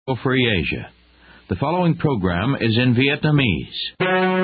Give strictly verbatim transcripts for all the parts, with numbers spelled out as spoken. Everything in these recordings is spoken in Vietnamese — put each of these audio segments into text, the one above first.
for Free Asia. The following program is in Vietnamese.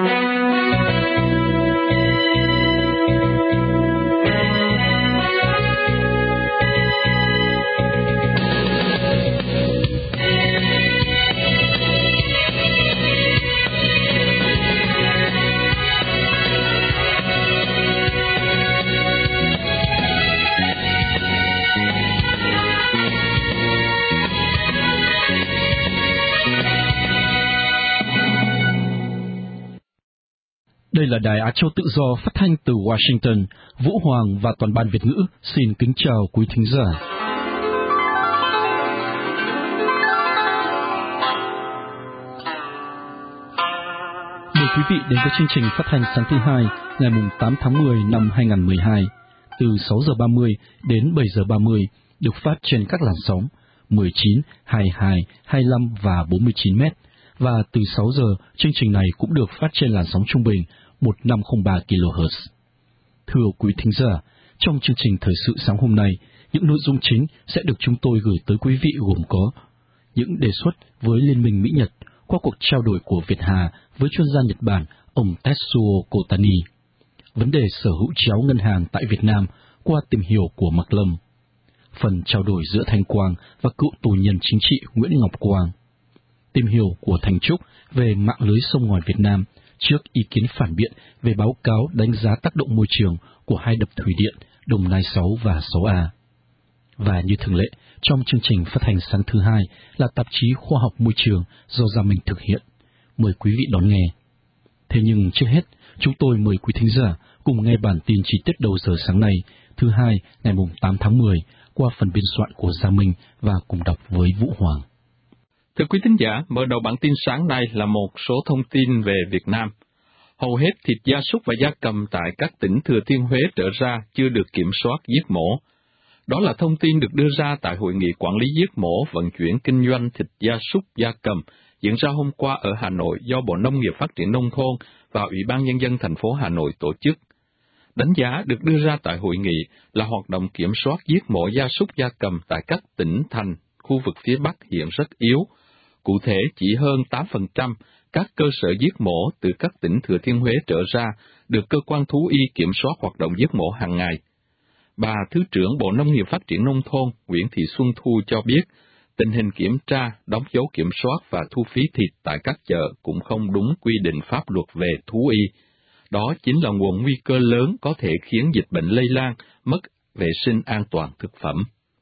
Đây là Đài Á Châu Tự Do phát thanh từ Washington. Vũ Hoàng và toàn ban Việt ngữ xin kính chào quý thính giả. Mời quý vị đến với chương trình phát thanh sáng thứ hai ngày tám tháng mười năm hai nghìn không trăm mười hai từ sáu giờ ba mươi đến bảy giờ ba mươi, được phát trên các làn sóng mười chín, hai mươi hai, hai mươi lăm và bốn mươi chín mét. Và từ sáu giờ, chương trình này cũng được phát trên làn sóng trung bình một nghìn năm trăm lẻ ba ki lô héc. Thưa quý thính giả, trong chương trình thời sự sáng hôm nay, những nội dung chính sẽ được chúng tôi gửi tới quý vị gồm có những đề xuất với Liên minh Mỹ-Nhật qua cuộc trao đổi của Việt Hà với chuyên gia Nhật Bản ông Tetsuo Kotani, vấn đề sở hữu chéo ngân hàng tại Việt Nam qua tìm hiểu của Mạc Lâm, phần trao đổi giữa Thanh Quang và cựu tù nhân chính trị Nguyễn Ngọc Quang, tìm hiểu của Thành Trúc về mạng lưới sông ngòi Việt Nam trước ý kiến phản biện về báo cáo đánh giá tác động môi trường của hai đập thủy điện Đồng Nai sáu và sáu A. Và như thường lệ, trong chương trình phát hành sáng thứ hai là tạp chí Khoa học Môi trường do Gia Minh thực hiện. Mời quý vị đón nghe. Thế nhưng trước hết, chúng tôi mời quý thính giả cùng nghe bản tin chi tiết đầu giờ sáng nay, thứ hai ngày tám tháng mười, qua phần biên soạn của Gia Minh và cùng đọc với Vũ Hoàng. Thưa quý thính giả, mở đầu bản tin sáng nay là một số thông tin về Việt Nam. Hầu hết thịt gia súc và gia cầm tại các tỉnh Thừa Thiên Huế trở ra chưa được kiểm soát giết mổ. Đó là thông tin được đưa ra tại Hội nghị Quản lý giết mổ, vận chuyển kinh doanh thịt gia súc, gia cầm diễn ra hôm qua ở Hà Nội do Bộ Nông nghiệp Phát triển Nông thôn và Ủy ban Nhân dân thành phố Hà Nội tổ chức. Đánh giá được đưa ra tại hội nghị là hoạt động kiểm soát giết mổ gia súc, gia cầm tại các tỉnh, thành, khu vực phía Bắc hiện rất yếu. Cụ thể, chỉ hơn tám phần trăm các cơ sở giết mổ từ các tỉnh Thừa Thiên Huế trở ra được cơ quan thú y kiểm soát hoạt động giết mổ hàng ngày. Bà Thứ trưởng Bộ Nông nghiệp Phát triển Nông thôn Nguyễn Thị Xuân Thu cho biết, tình hình kiểm tra, đóng dấu kiểm soát và thu phí thịt tại các chợ cũng không đúng quy định pháp luật về thú y. Đó chính là nguồn nguy cơ lớn có thể khiến dịch bệnh lây lan, mất vệ sinh an toàn thực phẩm.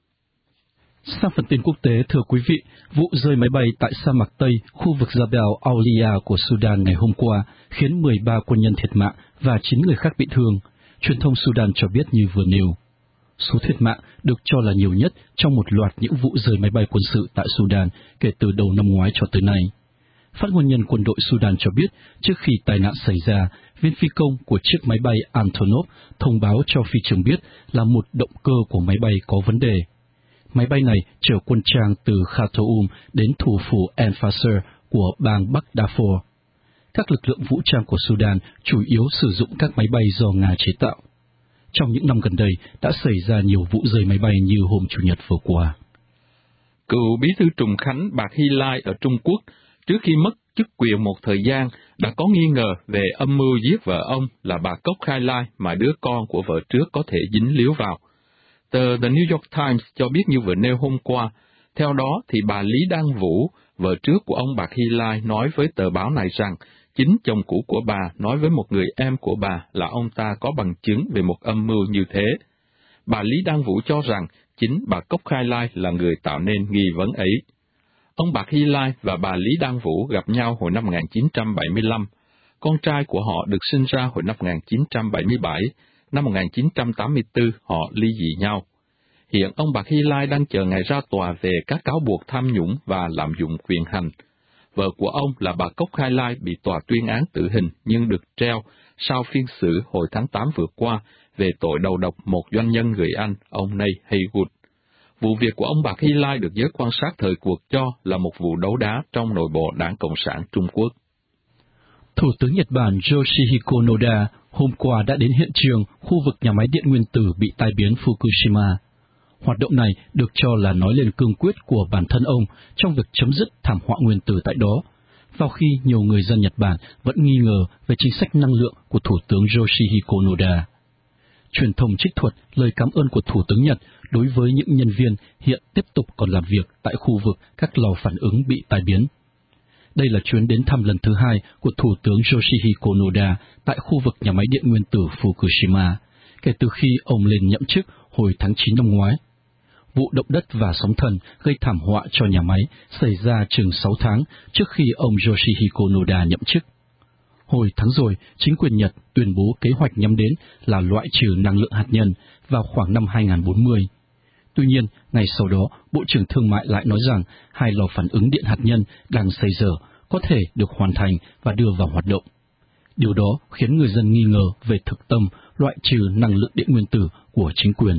Sang phần tin quốc tế, thưa quý vị, vụ rơi máy bay tại sa mạc Tây, khu vực Jabal Aulia của Sudan ngày hôm qua khiến mười ba quân nhân thiệt mạng và chín người khác bị thương. Truyền thông Sudan cho biết như vừa nêu. Số thiệt mạng được cho là nhiều nhất trong một loạt những vụ rơi máy bay quân sự tại Sudan kể từ đầu năm ngoái cho tới nay. Phát ngôn nhân quân đội Sudan cho biết, trước khi tai nạn xảy ra, viên phi công của chiếc máy bay Antonov thông báo cho phi trường biết là một động cơ của máy bay có vấn đề. Máy bay này chở quân trang từ Khartoum đến thủ phủ El Fasher của bang Bắc Darfur. Các lực lượng vũ trang của Sudan chủ yếu sử dụng các máy bay do Nga chế tạo. Trong những năm gần đây, đã xảy ra nhiều vụ rơi máy bay như hôm Chủ nhật vừa qua. Cựu bí thư Trùng Khánh Bạc Hy Lai ở Trung Quốc, trước khi mất chức quyền một thời gian, đã có nghi ngờ về âm mưu giết vợ ông là bà Cốc Khai Lai mà đứa con của vợ trước có thể dính líu vào. Tờ The New York Times cho biết như vừa nêu hôm qua, theo đó thì bà Lý Đăng Vũ, vợ trước của ông Bạc Hy Lai, nói với tờ báo này rằng chính chồng cũ của bà nói với một người em của bà là ông ta có bằng chứng về một âm mưu như thế. Bà Lý Đăng Vũ cho rằng chính bà Cốc Khai Lai là người tạo nên nghi vấn ấy. Ông Bạc Hy Lai và bà Lý Đăng Vũ gặp nhau hồi năm một nghìn chín trăm bảy mươi lăm. Con trai của họ được sinh ra hồi năm một nghìn chín trăm bảy mươi bảy. Năm một nghìn chín trăm tám mươi tư, họ ly dị nhau. Hiện ông Bạc Hy Lai đang chờ ngày ra tòa về các cáo buộc tham nhũng và lạm dụng quyền hành. Vợ của ông là bà Cốc Khai Lai bị tòa tuyên án tử hình nhưng được treo sau phiên xử hồi tháng tám vừa qua về tội đầu độc một doanh nhân người Anh, ông Nay Haywood. Vụ việc của ông Bạc Hy Lai được giới quan sát thời cuộc cho là một vụ đấu đá trong nội bộ Đảng Cộng sản Trung Quốc. Thủ tướng Nhật Bản Yoshihiko Noda hôm qua đã đến hiện trường khu vực nhà máy điện nguyên tử bị tai biến Fukushima. Hoạt động này được cho là nói lên cương quyết của bản thân ông trong việc chấm dứt thảm họa nguyên tử tại đó, vào khi nhiều người dân Nhật Bản vẫn nghi ngờ về chính sách năng lượng của Thủ tướng Yoshihiko Noda. Truyền thông trích thuật lời cảm ơn của Thủ tướng Nhật đối với những nhân viên hiện tiếp tục còn làm việc tại khu vực các lò phản ứng bị tai biến. Đây là chuyến đến thăm lần thứ hai của Thủ tướng Yoshihiko Noda tại khu vực nhà máy điện nguyên tử Fukushima, kể từ khi ông lên nhậm chức hồi tháng chín năm ngoái. Vụ động đất và sóng thần gây thảm họa cho nhà máy xảy ra chừng sáu tháng trước khi ông Yoshihiko Noda nhậm chức. Hồi tháng rồi, chính quyền Nhật tuyên bố kế hoạch nhắm đến là loại trừ năng lượng hạt nhân vào khoảng năm hai nghìn không trăm bốn mươi. Tuy nhiên, ngày sau đó, Bộ trưởng Thương mại lại nói rằng hai lò phản ứng điện hạt nhân đang xây dở có thể được hoàn thành và đưa vào hoạt động. Điều đó khiến người dân nghi ngờ về thực tâm loại trừ năng lượng điện nguyên tử của chính quyền.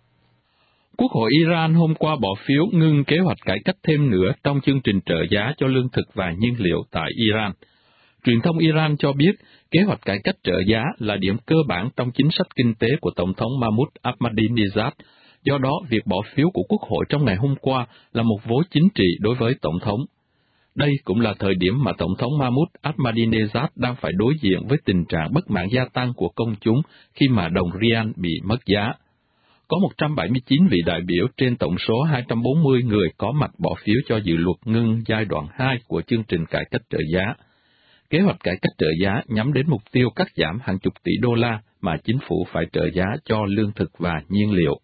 Quốc hội Iran hôm qua bỏ phiếu ngưng kế hoạch cải cách thêm nữa trong chương trình trợ giá cho lương thực và nhiên liệu tại Iran. Truyền thông Iran cho biết kế hoạch cải cách trợ giá là điểm cơ bản trong chính sách kinh tế của Tổng thống Mahmoud Ahmadinejad. Do đó, việc bỏ phiếu của Quốc hội trong ngày hôm qua là một vố chính trị đối với Tổng thống. Đây cũng là thời điểm mà Tổng thống Mahmoud Ahmadinejad đang phải đối diện với tình trạng bất mãn gia tăng của công chúng khi mà đồng rial bị mất giá. Có một trăm bảy mươi chín vị đại biểu trên tổng số hai trăm bốn mươi người có mặt bỏ phiếu cho dự luật ngưng giai đoạn hai của chương trình cải cách trợ giá. Kế hoạch cải cách trợ giá nhắm đến mục tiêu cắt giảm hàng chục tỷ đô la mà chính phủ phải trợ giá cho lương thực và nhiên liệu.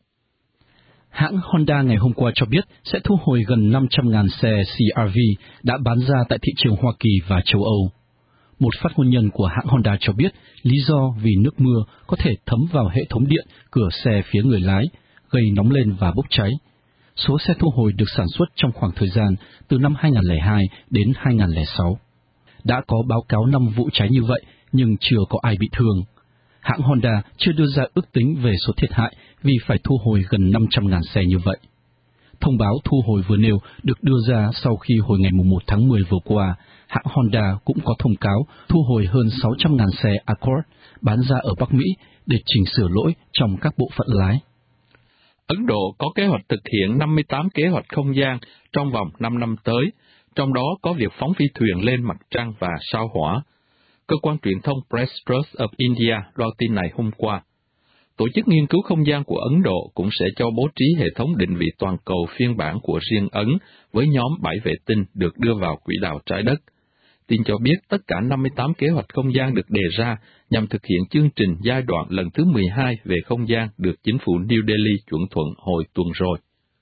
Hãng Honda ngày hôm qua cho biết sẽ thu hồi gần năm trăm nghìn xe xê rờ vê đã bán ra tại thị trường Hoa Kỳ và châu Âu. Một phát ngôn nhân của hãng Honda cho biết lý do vì nước mưa có thể thấm vào hệ thống điện cửa xe phía người lái, gây nóng lên và bốc cháy. Số xe thu hồi được sản xuất trong khoảng thời gian từ năm hai nghìn không trăm lẻ hai đến hai nghìn không trăm lẻ sáu. Đã có báo cáo năm vụ cháy như vậy nhưng chưa có ai bị thương. Hãng Honda chưa đưa ra ước tính về số thiệt hại vì phải thu hồi gần năm trăm nghìn xe như vậy. Thông báo thu hồi vừa nêu được đưa ra sau khi hồi ngày mùng một tháng mười vừa qua, hãng Honda cũng có thông cáo thu hồi hơn sáu trăm nghìn xe Accord bán ra ở Bắc Mỹ để chỉnh sửa lỗi trong các bộ phận lái. Ấn Độ có kế hoạch thực hiện năm mươi tám kế hoạch không gian trong vòng năm năm tới, trong đó có việc phóng phi thuyền lên mặt trăng và sao Hỏa. Cơ quan truyền thông Press Trust of India loan tin này hôm qua. Tổ chức nghiên cứu không gian của Ấn Độ cũng sẽ cho bố trí hệ thống định vị toàn cầu phiên bản của riêng Ấn với nhóm bảy vệ tinh được đưa vào quỹ đạo trái đất. Tin cho biết tất cả năm mươi tám kế hoạch không gian được đề ra nhằm thực hiện chương trình giai đoạn lần thứ mười hai về không gian được chính phủ New Delhi chuẩn thuận hồi tuần rồi.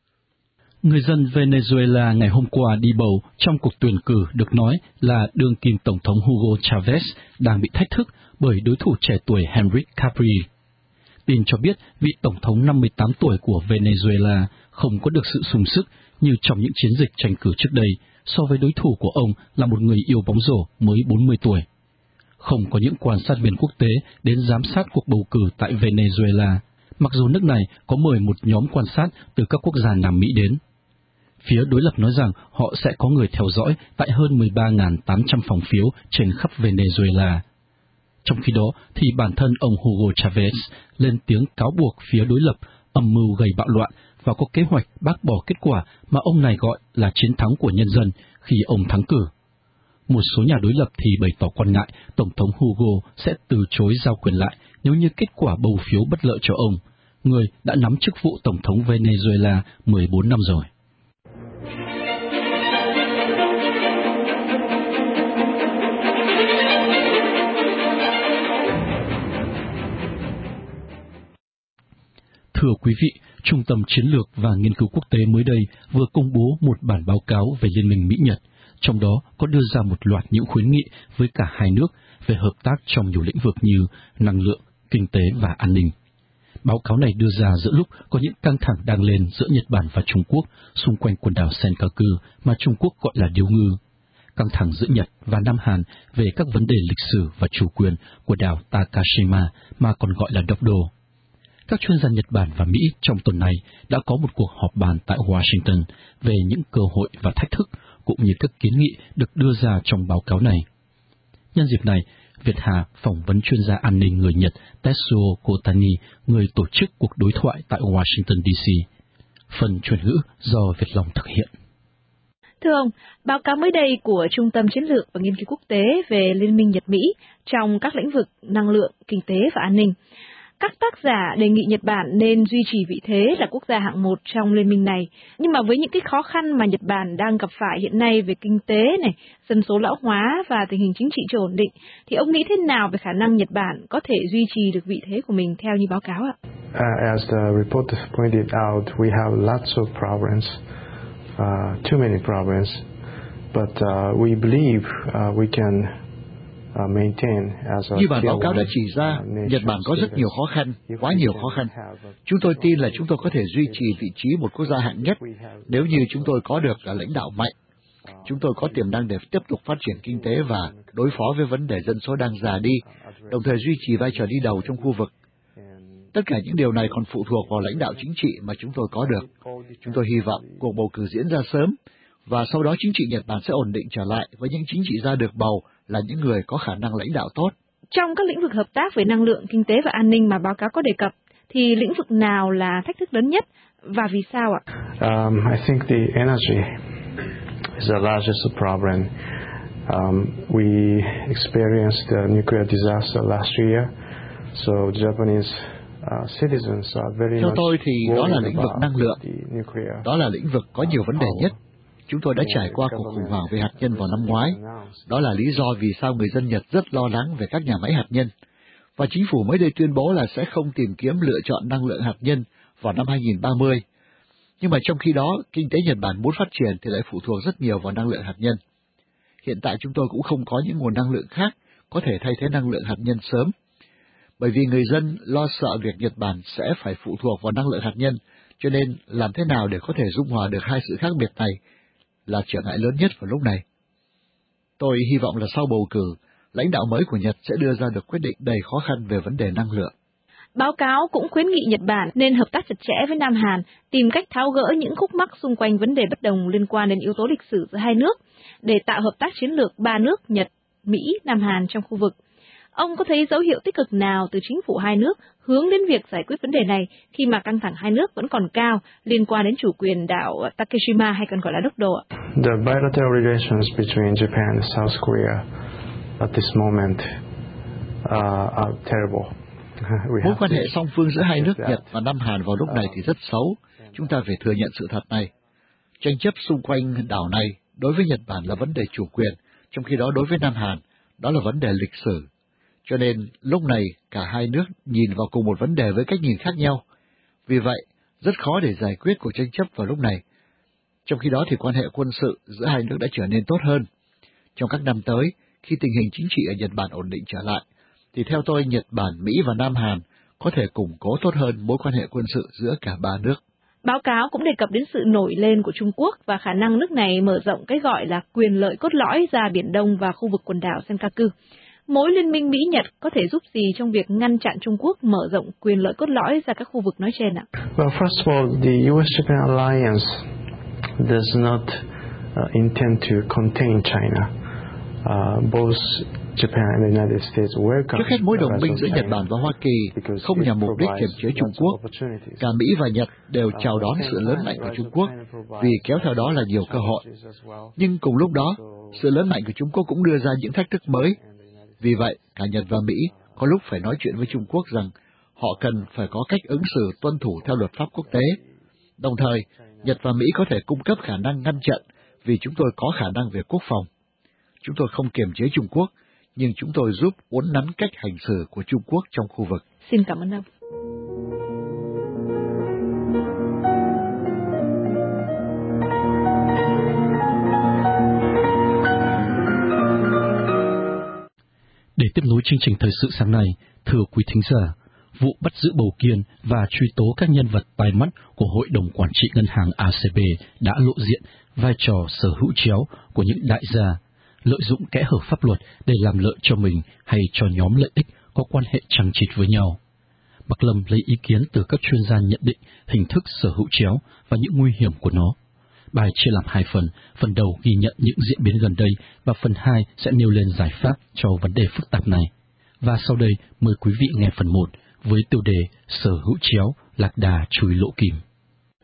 Người dân Venezuela ngày hôm qua đi bầu trong cuộc tuyển cử được nói là đương kim Tổng thống Hugo Chavez đang bị thách thức bởi đối thủ trẻ tuổi Henrique Capri. Tin cho biết vị Tổng thống năm mươi tám tuổi của Venezuela không có được sự sung sức như trong những chiến dịch tranh cử trước đây so với đối thủ của ông là một người yêu bóng rổ mới bốn mươi tuổi. Không có những quan sát viên quốc tế đến giám sát cuộc bầu cử tại Venezuela, mặc dù nước này có mời một nhóm quan sát từ các quốc gia Nam Mỹ đến. Phía đối lập nói rằng họ sẽ có người theo dõi tại hơn mười ba nghìn tám trăm phòng phiếu trên khắp Venezuela. Trong khi đó thì bản thân ông Hugo Chavez lên tiếng cáo buộc phía đối lập âm mưu gây bạo loạn và có kế hoạch bác bỏ kết quả mà ông này gọi là chiến thắng của nhân dân khi ông thắng cử. Một số nhà đối lập thì bày tỏ quan ngại Tổng thống Hugo sẽ từ chối giao quyền lại nếu như kết quả bầu phiếu bất lợi cho ông, người đã nắm chức vụ Tổng thống Venezuela mười bốn năm rồi. Thưa quý vị, Trung tâm Chiến lược và Nghiên cứu Quốc tế mới đây vừa công bố một bản báo cáo về Liên minh Mỹ-Nhật, trong đó có đưa ra một loạt những khuyến nghị với cả hai nước về hợp tác trong nhiều lĩnh vực như năng lượng, kinh tế và an ninh. Báo cáo này đưa ra giữa lúc có những căng thẳng đang lên giữa Nhật Bản và Trung Quốc xung quanh quần đảo Senkaku mà Trung Quốc gọi là Điếu Ngư, căng thẳng giữa Nhật và Nam Hàn về các vấn đề lịch sử và chủ quyền của đảo Takashima mà còn gọi là Dokdo. Các chuyên gia Nhật Bản và Mỹ trong tuần này đã có một cuộc họp bàn tại Washington về những cơ hội và thách thức cũng như các kiến nghị được đưa ra trong báo cáo này. Nhân dịp này, Việt Hà phỏng vấn chuyên gia an ninh người Nhật Tetsuo Kotani, người tổ chức cuộc đối thoại tại Washington, D C phần chuyển ngữ do Việt Long thực hiện. Thưa ông, báo cáo mới đây của Trung tâm Chiến lược và Nghiên cứu Quốc tế về Liên minh Nhật-Mỹ trong các lĩnh vực năng lượng, kinh tế và an ninh. Các tác giả đề nghị Nhật Bản nên duy trì vị thế là quốc gia hạng một trong liên minh này. Nhưng mà với những cái khó khăn mà Nhật Bản đang gặp phải hiện nay về kinh tế, này, dân số lão hóa và tình hình chính trị chưa ổn định, thì ông nghĩ thế nào về khả năng Nhật Bản có thể duy trì được vị thế của mình theo như báo cáo ạ? Uh, as the report pointed out, we have lots of problems, uh, too many problems, but uh, we believe uh, we can Như bản báo cáo đã chỉ ra, Nhật Bản có rất nhiều khó khăn, quá nhiều khó khăn. Chúng tôi tin là chúng tôi có thể duy trì vị trí một quốc gia hạng nhất nếu như chúng tôi có được lãnh đạo mạnh. Chúng tôi có tiềm năng để tiếp tục phát triển kinh tế và đối phó với vấn đề dân số đang già đi, đồng thời duy trì vai trò đi đầu trong khu vực. Tất cả những điều này còn phụ thuộc vào lãnh đạo chính trị mà chúng tôi có được. Chúng tôi hy vọng cuộc bầu cử diễn ra sớm, và sau đó chính trị Nhật Bản sẽ ổn định trở lại với những chính trị gia được bầu là những người có khả năng lãnh đạo tốt. Trong các lĩnh vực hợp tác về năng lượng, kinh tế và an ninh mà báo cáo có đề cập, thì lĩnh vực nào là thách thức lớn nhất và vì sao ạ? Um, I think the energy is the largest problem. Um, we experienced a nuclear disaster last year, so Japanese uh, citizens are very Theo much tôi thì đó là lĩnh vực năng lượng. nuclear. Đó là lĩnh vực có nhiều vấn đề nhất. Chúng tôi đã trải qua cuộc khủng hoảng về hạt nhân vào năm ngoái. Đó là lý do vì sao người dân Nhật rất lo lắng về các nhà máy hạt nhân. Và chính phủ mới đây tuyên bố là sẽ không tìm kiếm lựa chọn năng lượng hạt nhân vào năm hai nghìn ba mươi. Nhưng mà trong khi đó, kinh tế Nhật Bản muốn phát triển thì lại phụ thuộc rất nhiều vào năng lượng hạt nhân. Hiện tại chúng tôi cũng không có những nguồn năng lượng khác có thể thay thế năng lượng hạt nhân sớm. Bởi vì người dân lo sợ việc Nhật Bản sẽ phải phụ thuộc vào năng lượng hạt nhân, cho nên làm thế nào để có thể dung hòa được hai sự khác biệt này là trở ngại lớn nhất vào lúc này. Tôi hy vọng là sau bầu cử, lãnh đạo mới của Nhật sẽ đưa ra được quyết định đầy khó khăn về vấn đề năng lượng. Báo cáo cũng khuyến nghị Nhật Bản nên hợp tác chặt chẽ với Nam Hàn, tìm cách tháo gỡ những khúc mắc xung quanh vấn đề bất đồng liên quan đến yếu tố lịch sử giữa hai nước, để tạo hợp tác chiến lược ba nước Nhật, Mỹ, Nam Hàn trong khu vực. Ông có thấy dấu hiệu tích cực nào từ chính phủ hai nước hướng đến việc giải quyết vấn đề này khi mà căng thẳng hai nước vẫn còn cao liên quan đến chủ quyền đảo Takeshima hay còn gọi là Dokdo? The bilateral relations between Japan and South Korea at this moment uh, are terrible. Mối quan hệ song phương giữa hai nước Nhật và Nam Hàn vào lúc này thì rất xấu. Chúng ta phải thừa nhận sự thật này. Tranh chấp xung quanh đảo này đối với Nhật Bản là vấn đề chủ quyền, trong khi đó đối với Nam Hàn, đó là vấn đề lịch sử. Cho nên, lúc này, cả hai nước nhìn vào cùng một vấn đề với cách nhìn khác nhau. Vì vậy, rất khó để giải quyết cuộc tranh chấp vào lúc này. Trong khi đó thì quan hệ quân sự giữa hai nước đã trở nên tốt hơn. Trong các năm tới, khi tình hình chính trị ở Nhật Bản ổn định trở lại, thì theo tôi Nhật Bản, Mỹ và Nam Hàn có thể củng cố tốt hơn mối quan hệ quân sự giữa cả ba nước. Báo cáo cũng đề cập đến sự nổi lên của Trung Quốc và khả năng nước này mở rộng cái gọi là quyền lợi cốt lõi ra Biển Đông và khu vực quần đảo Senkaku. Mối liên minh Mỹ-Nhật có thể giúp gì trong việc ngăn chặn Trung Quốc mở rộng quyền lợi cốt lõi ra các khu vực nói trên ạ? Well, first of all, the U S-Japan alliance does not uh, intend to contain China. Uh, both Japan and the United States welcome. Trước hết, mối đồng minh giữa Nhật Bản và Hoa Kỳ không nhằm mục đích kiềm chế Trung Quốc. Cả Mỹ và Nhật đều chào đón sự lớn mạnh của Trung Quốc, vì kéo theo đó là nhiều cơ hội. Nhưng cùng lúc đó, sự lớn mạnh của Trung Quốc cũng đưa ra những thách thức mới. Vì vậy, cả Nhật và Mỹ có lúc phải nói chuyện với Trung Quốc rằng họ cần phải có cách ứng xử tuân thủ theo luật pháp quốc tế. Đồng thời, Nhật và Mỹ có thể cung cấp khả năng ngăn chặn vì chúng tôi có khả năng về quốc phòng. Chúng tôi không kiềm chế Trung Quốc, nhưng chúng tôi giúp uốn nắn cách hành xử của Trung Quốc trong khu vực. Xin cảm ơn ông. Để tiếp nối chương trình thời sự sáng nay, thưa quý thính giả, vụ bắt giữ Bầu Kiên và truy tố các nhân vật tai mắt của Hội đồng Quản trị Ngân hàng a xê bê đã lộ diện vai trò sở hữu chéo của những đại gia, lợi dụng kẽ hở pháp luật để làm lợi cho mình hay cho nhóm lợi ích có quan hệ chằng chịt với nhau. Bác Lâm lấy ý kiến từ các chuyên gia nhận định hình thức sở hữu chéo và những nguy hiểm của nó. Bài chia làm hai phần, phần đầu ghi nhận những diễn biến gần đây và phần hai sẽ nêu lên giải pháp cho vấn đề phức tạp này. Và sau đây mời quý vị nghe phần một với tiêu đề Sở hữu chéo lạc đà chui lỗ kim.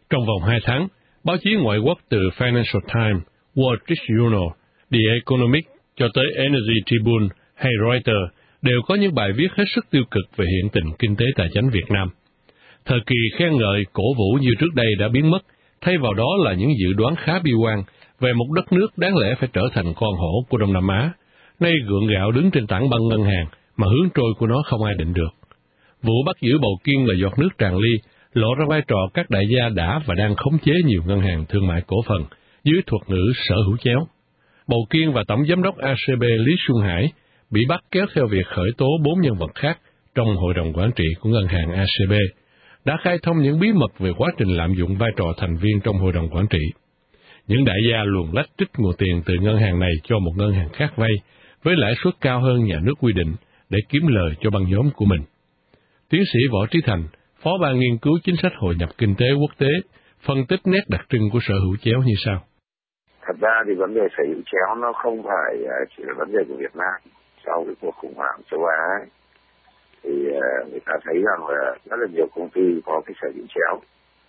Trong vòng hai tháng, báo chí ngoại quốc từ Financial Times, Wall Street Journal, The Economic cho tới Energy Tribune hay Reuters đều có những bài viết hết sức tiêu cực về hiện tình kinh tế tài chính Việt Nam. Thời kỳ khen ngợi, cổ vũ như trước đây đã biến mất, thay vào đó là những dự đoán khá bi quan về một đất nước đáng lẽ phải trở thành con hổ của Đông Nam Á, nay gượng gạo đứng trên tảng băng ngân hàng mà hướng trôi của nó không ai định được. Vụ bắt giữ Bầu Kiên là giọt nước tràn ly, lộ ra vai trò các đại gia đã và đang khống chế nhiều ngân hàng thương mại cổ phần dưới thuật ngữ sở hữu chéo. Bầu Kiên và Tổng Giám đốc a xê bê Lý Xuân Hải bị bắt kéo theo việc khởi tố bốn nhân vật khác trong Hội đồng Quản trị của ngân hàng a xê bê, đã khai thông những bí mật về quá trình lạm dụng vai trò thành viên trong Hội đồng Quản trị. Những đại gia luồn lách trích nguồn tiền từ ngân hàng này cho một ngân hàng khác vay, với lãi suất cao hơn nhà nước quy định để kiếm lời cho băng nhóm của mình. Tiến sĩ Võ Trí Thành, Phó ban nghiên cứu chính sách hội nhập kinh tế quốc tế, phân tích nét đặc trưng của sở hữu chéo như sau. Thật ra thì vấn đề sở hữu chéo nó không phải chỉ là vấn đề của Việt Nam. Sau cái cuộc khủng hoảng châu Á ấy, thì người ta thấy rằng là rất là nhiều công ty có cái sở hữu chéo.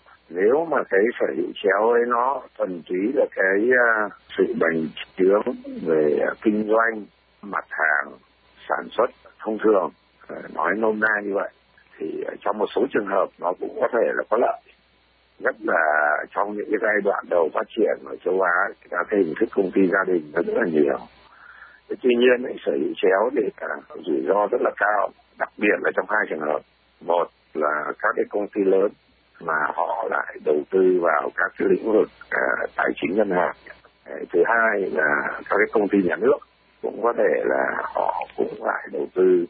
Nếu mà cái sở hữu chéo ấy nó thuần túy là cái uh, sự bành trướng về uh, kinh doanh, mặt hàng, sản xuất thông thường, uh, nói nôm na như vậy, thì uh, trong một số trường hợp nó cũng có thể là có lợi. Nhất là trong những cái giai đoạn đầu phát triển ở châu Á, các cái hình thức công ty gia đình rất là nhiều. Tuy nhiên, ấy, sở hữu chéo thì uh, rủi ro rất là cao, đặc biệt là trong hai trường hợp. Một là các cái công ty lớn mà họ lại đầu tư vào các cái lĩnh vực uh, tài chính ngân hàng. Thứ hai là các cái công ty nhà nước cũng có thể là họ cũng lại đầu tư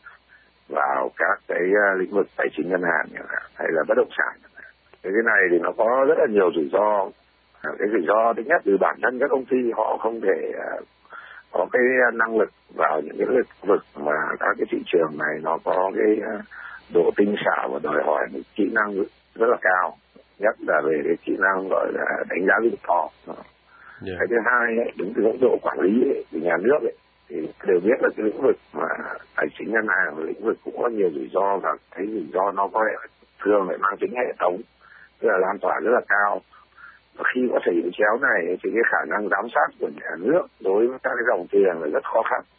vào các cái uh, lĩnh vực tài chính ngân hàng hay là bất động sản. Cái này thì nó có rất là nhiều rủi ro. Uh, cái rủi ro thứ nhất từ bản thân các công ty họ không thể uh, có cái năng lực vào những cái lĩnh vực mà các cái thị trường này nó có cái uh, độ tinh xảo và đòi hỏi một kỹ năng rất là cao, nhất là về cái kỹ năng gọi là đánh giá rủi ro. Yeah. Cái thứ hai ấy, đứng từ góc độ quản lý ấy, từ nhà nước ấy, thì đều biết là cái lĩnh vực mà tài chính ngân hàng là lĩnh vực cũng có nhiều rủi ro, và cái rủi ro nó có thể thường lại mang tính hệ thống, tức là lan tỏa rất là cao. Và khi có sở hữu chéo này thì cái khả năng giám sát của nhà nước đối với các cái dòng tiền là rất khó khăn.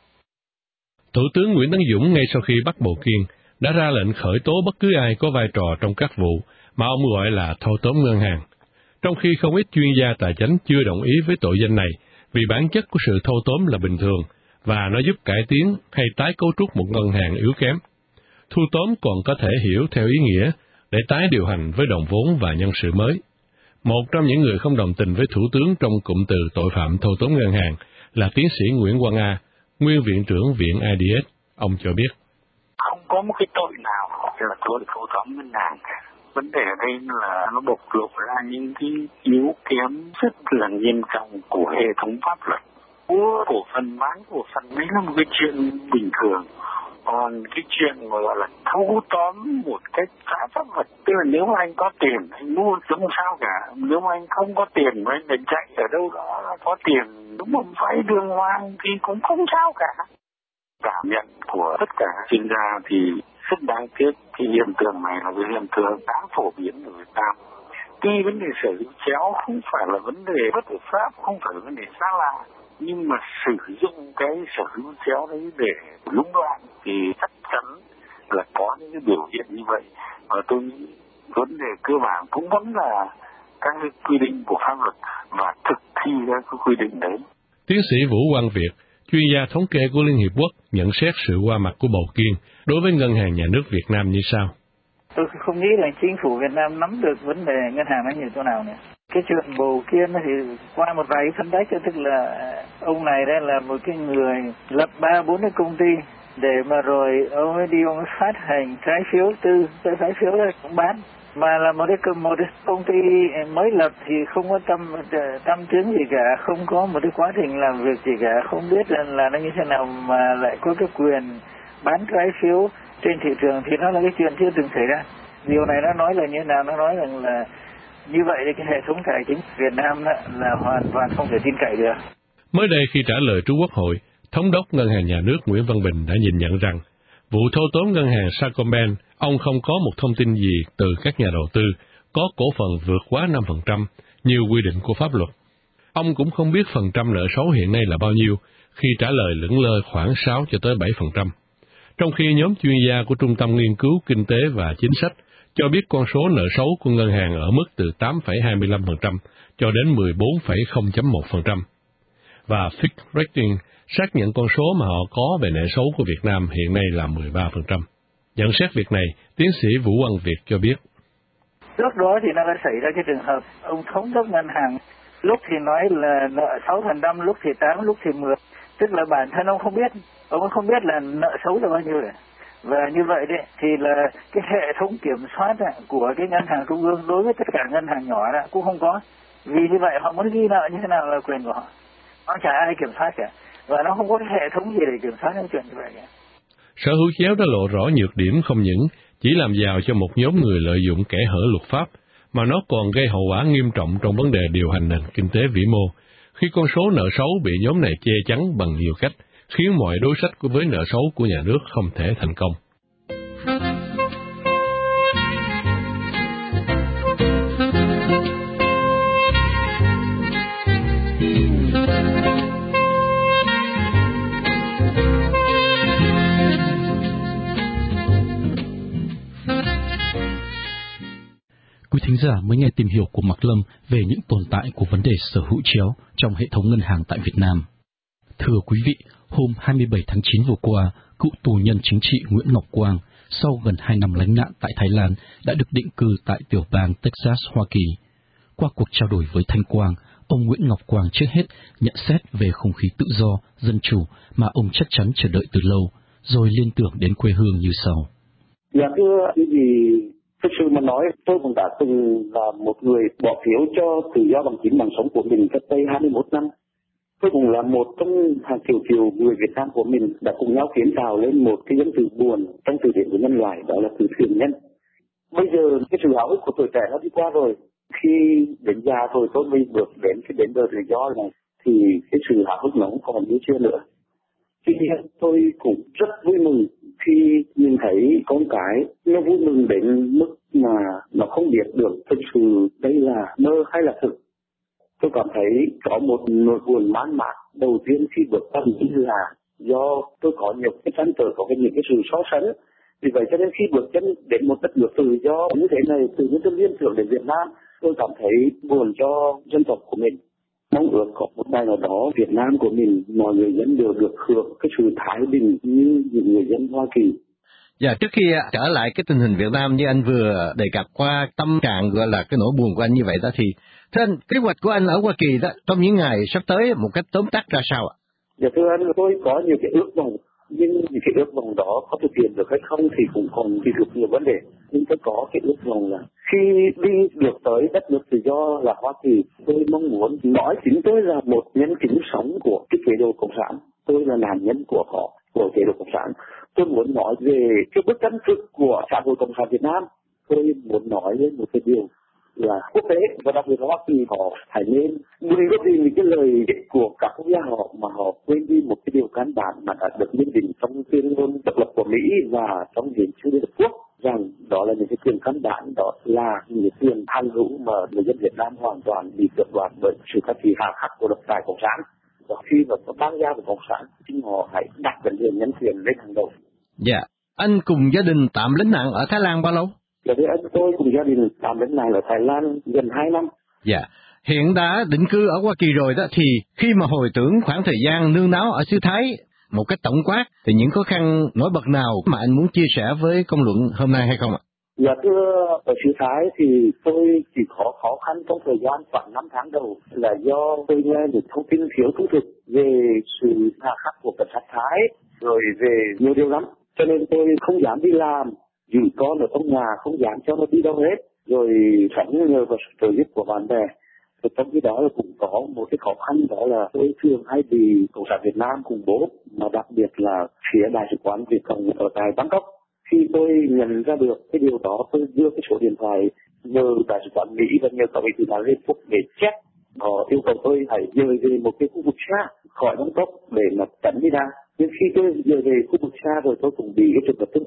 Thủ tướng Nguyễn Tấn Dũng ngay sau khi bắt Bầu Kiên đã ra lệnh khởi tố bất cứ ai có vai trò trong các vụ mà ông gọi là thâu tóm ngân hàng, trong khi không ít chuyên gia tài chính chưa đồng ý với tội danh này vì bản chất của sự thâu tóm là bình thường và nó giúp cải tiến hay tái cấu trúc một ngân hàng yếu kém. Thu tóm còn có thể hiểu theo ý nghĩa để tái điều hành với đồng vốn và nhân sự mới. Một trong những người không đồng tình với Thủ tướng trong cụm từ tội phạm thâu tóm ngân hàng là tiến sĩ Nguyễn Quang A, nguyên viện trưởng Viện i đê ét. Ông cho biết. Không có một cái tội nào là tội thâu tóm ngân hàng cả. Vấn đề ở đây là nó bộc lộ ra những cái yếu kém rất là nghiêm trọng của hệ thống pháp luật. Mua cổ phần, bán cổ phần đấy là một cái chuyện bình thường. Còn cái chuyện mà gọi là thâu tóm một cách phá pháp luật, tức là nếu anh có tiền anh mua không sao cả, nếu anh không có tiền mà anh phải chạy ở đâu đó có tiền đúng không phải đường hoang thì cũng không sao cả. Cảm nhận của tất cả chuyên gia thì rất đáng tiếc, cái hiện tượng này là cái hiện tượng đáng phổ biến ở Việt Nam. Tuy vấn đề sở hữu chéo không phải là vấn đề bất hợp pháp, không phải là vấn đề xa lạ, nhưng mà sử dụng cái sở hữu chéo đấy để lũng đoạn thì chắc chắn là có những cái biểu hiện như vậy. Và tôi nghĩ vấn đề cơ bản cũng vẫn là các cái quy định của pháp luật và thực thi các cái quy định đấy. Tiến sĩ Vũ Quang Việt, chuyên gia thống kê của Liên Hiệp Quốc, nhận xét sự qua mặt của Bầu Kiên đối với ngân hàng nhà nước Việt Nam như sau. Tôi không nghĩ là chính phủ Việt Nam nắm được vấn đề ngân hàng nó như chỗ nào nữa. Cái chuyện Bầu Kiên thì qua một vài phân tích, tức là ông này đây là một cái người lập ba bốn cái công ty để mà rồi ông ấy đi ông ấy phát hành trái phiếu tư, cái trái phiếu đấy cũng bán. Mà là một cái một cái công ty mới lập thì không có tâm tâm chứng gì cả, không có một cái quá trình làm việc gì cả, không biết là, là nó như thế nào mà lại có cái quyền bán trái phiếu trên thị trường, thì nó là cái chuyện chưa từng xảy ra. Điều này nó nói là như thế nào? Nó nói rằng là như vậy thì cái hệ thống tài chính Việt Nam là, là hoàn toàn không thể tin cậy được. Mới đây khi trả lời trước Quốc hội, Thống đốc Ngân hàng Nhà nước Nguyễn Văn Bình đã nhìn nhận rằng vụ thâu tóm ngân hàng Sacombank, ông không có một thông tin gì từ các nhà đầu tư, có cổ phần vượt quá năm phần trăm như quy định của pháp luật. Ông cũng không biết phần trăm nợ xấu hiện nay là bao nhiêu, khi trả lời lững lơ khoảng sáu cho tới bảy phần trăm. Trong khi nhóm chuyên gia của Trung tâm Nghiên cứu Kinh tế và Chính sách cho biết con số nợ xấu của ngân hàng ở mức từ tám phẩy hai mươi lăm phần trăm cho đến mười bốn phẩy không chấm một phần trăm. Và Fitch Rating xác nhận con số mà họ có về nợ xấu của Việt Nam hiện nay là mười ba phần trăm. Nhận xét việc này, tiến sĩ Vũ Văn Việt cho biết. Trước đó thì nó đã xảy ra cái trường hợp ông thống đốc ngân hàng lúc thì nói là nợ sáu phần trăm, lúc thì tám, lúc thì mười. Tức là bản thân ông không biết, ông không biết là nợ xấu là bao nhiêu rồi. Và như vậy đấy thì là cái hệ thống kiểm soát của cái ngân hàng trung ương đối với tất cả ngân hàng nhỏ cũng không có. Vì như vậy họ muốn ghi nợ như thế nào là quyền của họ. Nó chả ai kiểm soát cả. Và nó không có cái hệ thống gì để kiểm soát những chuyện như vậy cả. Sở hữu chéo đã lộ rõ nhược điểm không những chỉ làm giàu cho một nhóm người lợi dụng kẽ hở luật pháp, mà nó còn gây hậu quả nghiêm trọng trong vấn đề điều hành nền kinh tế vĩ mô, khi con số nợ xấu bị nhóm này che chắn bằng nhiều cách, khiến mọi đối sách với nợ xấu của nhà nước không thể thành công. Quý thính giả mới nghe tìm hiểu của Mạc Lâm về những tồn tại của vấn đề sở hữu chéo trong hệ thống ngân hàng tại Việt Nam. Thưa quý vị, hôm hai mươi bảy tháng chín vừa qua, cựu tù nhân chính trị Nguyễn Ngọc Quang, sau gần hai năm lánh nạn tại Thái Lan, đã được định cư tại tiểu bang Texas, Hoa Kỳ. Qua cuộc trao đổi với Thanh Quang, ông Nguyễn Ngọc Quang trước hết nhận xét về không khí tự do, dân chủ mà ông chắc chắn chờ đợi từ lâu, rồi liên tưởng đến quê hương như sau. Dạ thưa quý vị, thực sự mà nói, tôi cũng đã từng là một người bỏ phiếu cho tự do bằng chính mạng sống của mình cách đây hai mươi mốt năm. Tôi cũng là một trong hàng triệu triệu người Việt Nam của mình đã cùng nhau kiến tạo lên một cái danh từ buồn trong từ điển của nhân loại, đó là từ thiện nhân. Bây giờ cái sự háo hức của tuổi trẻ nó đi qua rồi. Khi đến già rồi tôi mới bước đến cái bến bờ tự do này thì cái sự háo hức nó không còn như chưa nữa. Tuy nhiên tôi cũng rất vui mừng khi nhìn thấy con cái nó vui mừng đến mức mà nó không biết được thực sự đây là mơ hay là thực. Tôi cảm thấy có một nỗi buồn man mác đầu tiên khi bước vào Mỹ là do tôi có nhiều cái trăn trở, có cái những cái sự so sánh. Vì vậy cho nên khi bước chân đến một đất nước tự do như thế này, từ những tôi liên tưởng đến Việt Nam, tôi cảm thấy buồn cho dân tộc của mình. Mong ước có một ngày nào đó Việt Nam của mình, mọi người dân đều được hưởng cái sự thái bình như những người dân Hoa Kỳ. Dạ, trước khi trở lại cái tình hình Việt Nam như anh vừa đề cập qua tâm trạng gọi là cái nỗi buồn của anh như vậy đó, thì thưa anh, kế hoạch của anh ở Hoa Kỳ đó trong những ngày sắp tới một cách tóm tắt ra sao ạ? Dạ thưa anh, tôi có nhiều cái ước vọng, nhưng những cái ước vọng đó có thực hiện được hay không thì cũng còn tùy thuộc nhiều vấn đề. Nhưng tôi có cái ước vọng là khi đi được tới đất nước tự do là Hoa Kỳ, tôi mong muốn nói chính tôi là một nhân chứng sống của cái chế độ cộng sản. Tôi là nạn nhân của họ, của chế độ cộng sản. Tôi muốn nói về cái bức tranh thực của xã hội cộng sản Việt Nam. Tôi muốn nói lên một cái điều là quốc tế và đặc biệt là Hoa Kỳ họ phải nên đừng có vì những cái lời của các quốc gia họ mà họ quên đi một cái điều căn bản mà đã được minh định trong tuyên ngôn độc lập của Mỹ và trong hiến chương Liên Hợp Quốc, rằng đó là những cái quyền căn bản, đó là những quyền hàng hữu mà người dân Việt Nam hoàn toàn bị cưỡng đoạt bởi sự phát triển hà khắc của độc tài cộng sản. Và khi mà có tham gia của cộng sản thì họ hãy đặt vấn đề nhân quyền lên hàng đầu. Dạ, anh cùng gia đình tạm lánh nạn ở Thái Lan bao lâu? Dạ, thì anh tôi cùng gia đình tạm lánh nạn ở Thái Lan gần hai năm. Dạ, hiện đã định cư ở Hoa Kỳ rồi đó, thì khi mà hồi tưởng khoảng thời gian nương náu ở xứ Thái một cách tổng quát, thì những khó khăn nổi bật nào mà anh muốn chia sẻ với công luận hôm nay hay không ạ? Dạ thưa, ở xứ Thái thì tôi chỉ có khó khăn trong thời gian khoảng năm tháng đầu là do tôi nghe được thông tin thiếu trung thực về sự hà khắc của cảnh sát Thái, rồi về nhiều điều lắm. Cho nên tôi không dám đi làm, giữ con ở trong nhà, không dám cho nó đi đâu hết, rồi sống nhờ vào sự trợ giúp của bạn bè. Thì trong cái đó là cũng có một cái khó khăn, đó là tôi thường hay bị Cộng sản Việt Nam khủng bố, mà đặc biệt là phía Đại sứ quán Việt Cộng ở tại Bangkok. Khi tôi nhận ra được cái điều đó, tôi đưa cái số điện thoại nhờ Đại sứ quán Mỹ và nhờ Tổng thống Liên Hợp Quốc để check. Họ yêu cầu tôi hãy dời về một cái khu vực xa khỏi Bangkok để mà tránh đi ra. Nhưng khi tôi dời về khu vực xa rồi, tôi cũng bị cái trường hợp tương tự.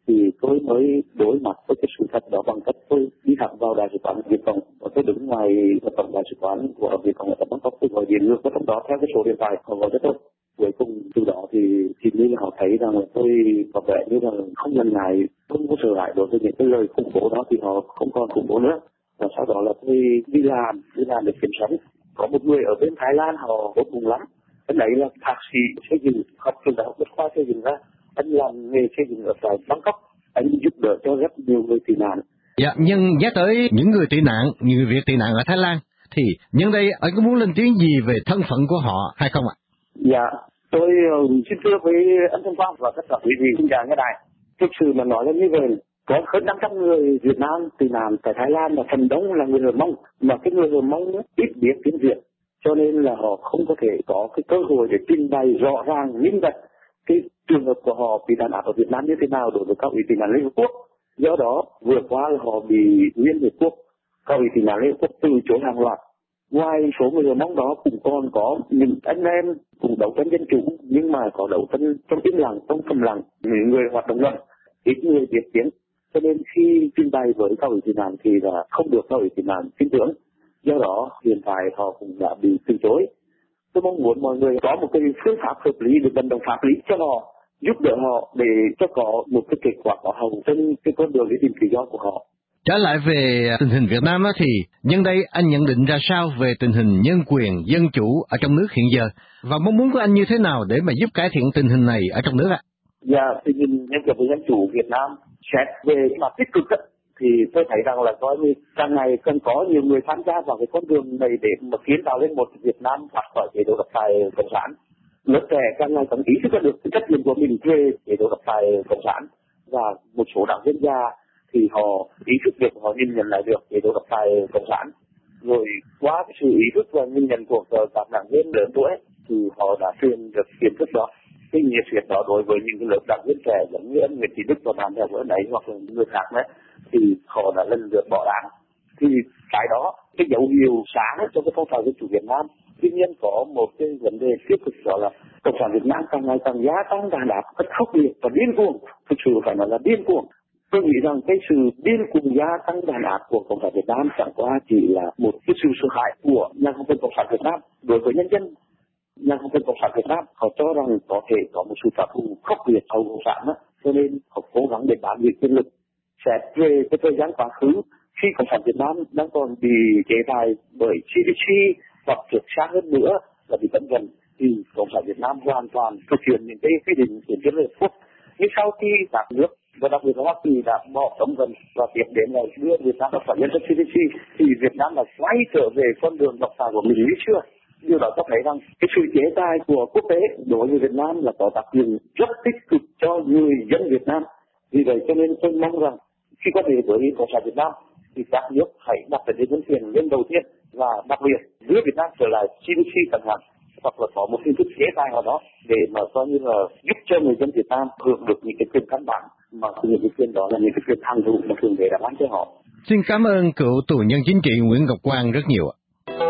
thì tôi mới đối mặt với cái sự thật đó bằng cách tôi đi thẳng vào đại sứ quán Việt Cộng và tôi đứng ngoài tổng đại sứ quán của Việt Cộng ở Bangkok, tôi gọi điện ngược vào trong đó theo cái số điện thoại họ gọi cho tôi. Cuối cùng từ đó thì thì như là họ thấy rằng là tôi có vẻ như là không lần này không có sợ hãi đối với những cái lời khủng bố đó, thì họ không còn khủng bố nữa. Và sau đó là tôi đi làm đi làm để kiếm sống. Có một người ở bên Thái Lan họ vô cùng lắm, anh ấy là thạc sĩ xây dựng, học trường đại học bách khoa xây dựng ra, anh làm nghề xây dựng ở tại Bangkok, anh giúp đỡ cho rất nhiều người tị nạn. Dạ, nhưng nhắc tới những người tị nạn, những người Việt tị nạn ở Thái Lan, thì nhân đây anh có muốn lên tiếng gì về thân phận của họ hay không ạ? Dạ, tôi uh, xin thưa với anh Thanh Quang và tất cả quý vị xin chào nghe đài. Thực sự mà nói là như vậy, có hơn năm trăm người Việt Nam tị nạn tại Thái Lan mà phần đông là người Hờ Mông, mà cái người Hờ Mông ít biết tiếng Việt, cho nên là họ không có thể có cái cơ hội để trình bày rõ ràng minh bạch cái trường hợp của họ bị đàn áp ở Việt Nam như thế nào đối với các ủy tị nạn Liên Hợp Quốc. Do đó vừa qua là họ bị Liên Hợp Quốc, các ủy tị nạn Liên Hợp Quốc từ chối hàng loạt. Ngoài số người Hờ Mông đó cũng còn có những anh em cùng đấu tranh dân chủ, nhưng mà có đấu tranh trong im lặng, trong thầm lặng, những người hoạt động ngầm, ít người biết tiếng. Cho nên khi trình bày với các ủy tị nạn thì là không được các ủy tị nạn tin tưởng. Do đó hiện tại họ cũng đã bị từ chối. Tôi mong muốn mọi người có một cái phương pháp hợp lý để vận động pháp lý cho họ, giúp đỡ họ để cho có một cái kết quả có hậu trên cái con đường để tìm tự do của họ. Trở lại về tình hình Việt Nam thì nhân đây anh nhận định ra sao về tình hình nhân quyền, dân chủ ở trong nước hiện giờ, và mong muốn của anh như thế nào để mà giúp cải thiện tình hình này ở trong nước ạ? Dạ, tình hình nhân quyền và dân chủ Việt Nam xét về mặt tích cực đó, thì tôi thấy rằng là coi như càng ngày càng có nhiều người tham gia vào cái con đường này để mà kiến tạo lên một Việt Nam thoát khỏi chế độ độc tài cộng sản. Lớp trẻ càng ngày càng ý thức được cái trách nhiệm của mình về chế độ độc tài cộng sản, và một số đảng viên già thì họ ý thức được, họ nhìn nhận lại được chế độ độc tài cộng sản. Rồi qua cái sự ý thức và nhìn nhận của các đảng viên lớn tuổi thì họ đã truyền được kiến thức đó, cái nhiệt huyết đó đối với những cái lớp đảng viên trẻ giống như anh Nguyễn Chí Đức và bạn bè của anh ấy hoặc là người khác đấy, thì họ đã lần lượt bỏ đảng. Thì cái đó cái dấu hiệu sáng cho cái phong trào dân chủ Việt Nam. Tuy nhiên có một cái vấn đề tiếp tục, đó là cộng sản Việt Nam càng ngày càng gia tăng đàn áp rất khốc liệt và điên cuồng, thực sự phải nói là điên cuồng. Tôi nghĩ rằng cái sự điên cuồng gia tăng đàn áp của cộng sản Việt Nam chẳng qua chỉ là một cái sự sợ hãi của nhà cầm quyền cộng sản Việt Nam đối với nhân dân. Nhà cầm quyền cộng sản Việt Nam họ cho rằng có thể có một sự trả thù khốc liệt hậu cộng sản đó, cho nên họ cố gắng để bám giữ quyền lực. Xét về cái thời gian quá khứ khi cộng sản Việt Nam đang còn bị chế tài bởi xê đê xê hoặc trượt xa hơn nữa là bị cấm vận, thì cộng sản Việt Nam hoàn toàn thực hiện những cái quy định của Liên Hợp Quốc. Nhưng sau khi các nước và đặc biệt là Hoa Kỳ đã bỏ cấm vận và tiếp đến là đưa Việt Nam vào nhân dân xê đê xê, thì Việt Nam đã quay trở về con đường độc tài của mình như xưa. Điều đó cho thấy rằng cái sự chế tài của quốc tế đối với Việt Nam là có tác dụng rất tích cực cho người dân Việt Nam. Vì vậy cho nên tôi mong rằng khi có thể với cộng sản Việt Nam thì các nước hãy đặt vấn đề nhân quyền lên đầu tiên, và đặc biệt đưa Việt Nam trở lại xê đê xê chẳng hạn, hoặc là có một hình thức chế tài nào đó để mà coi như là giúp cho người dân Việt Nam hưởng được những cái quyền căn bản, mà những cái quyền đó là những cái quyền hàng thụ mà thường để đã bán cho họ. Xin cảm ơn cựu tù nhân chính trị Nguyễn Ngọc Quang rất nhiều ạ.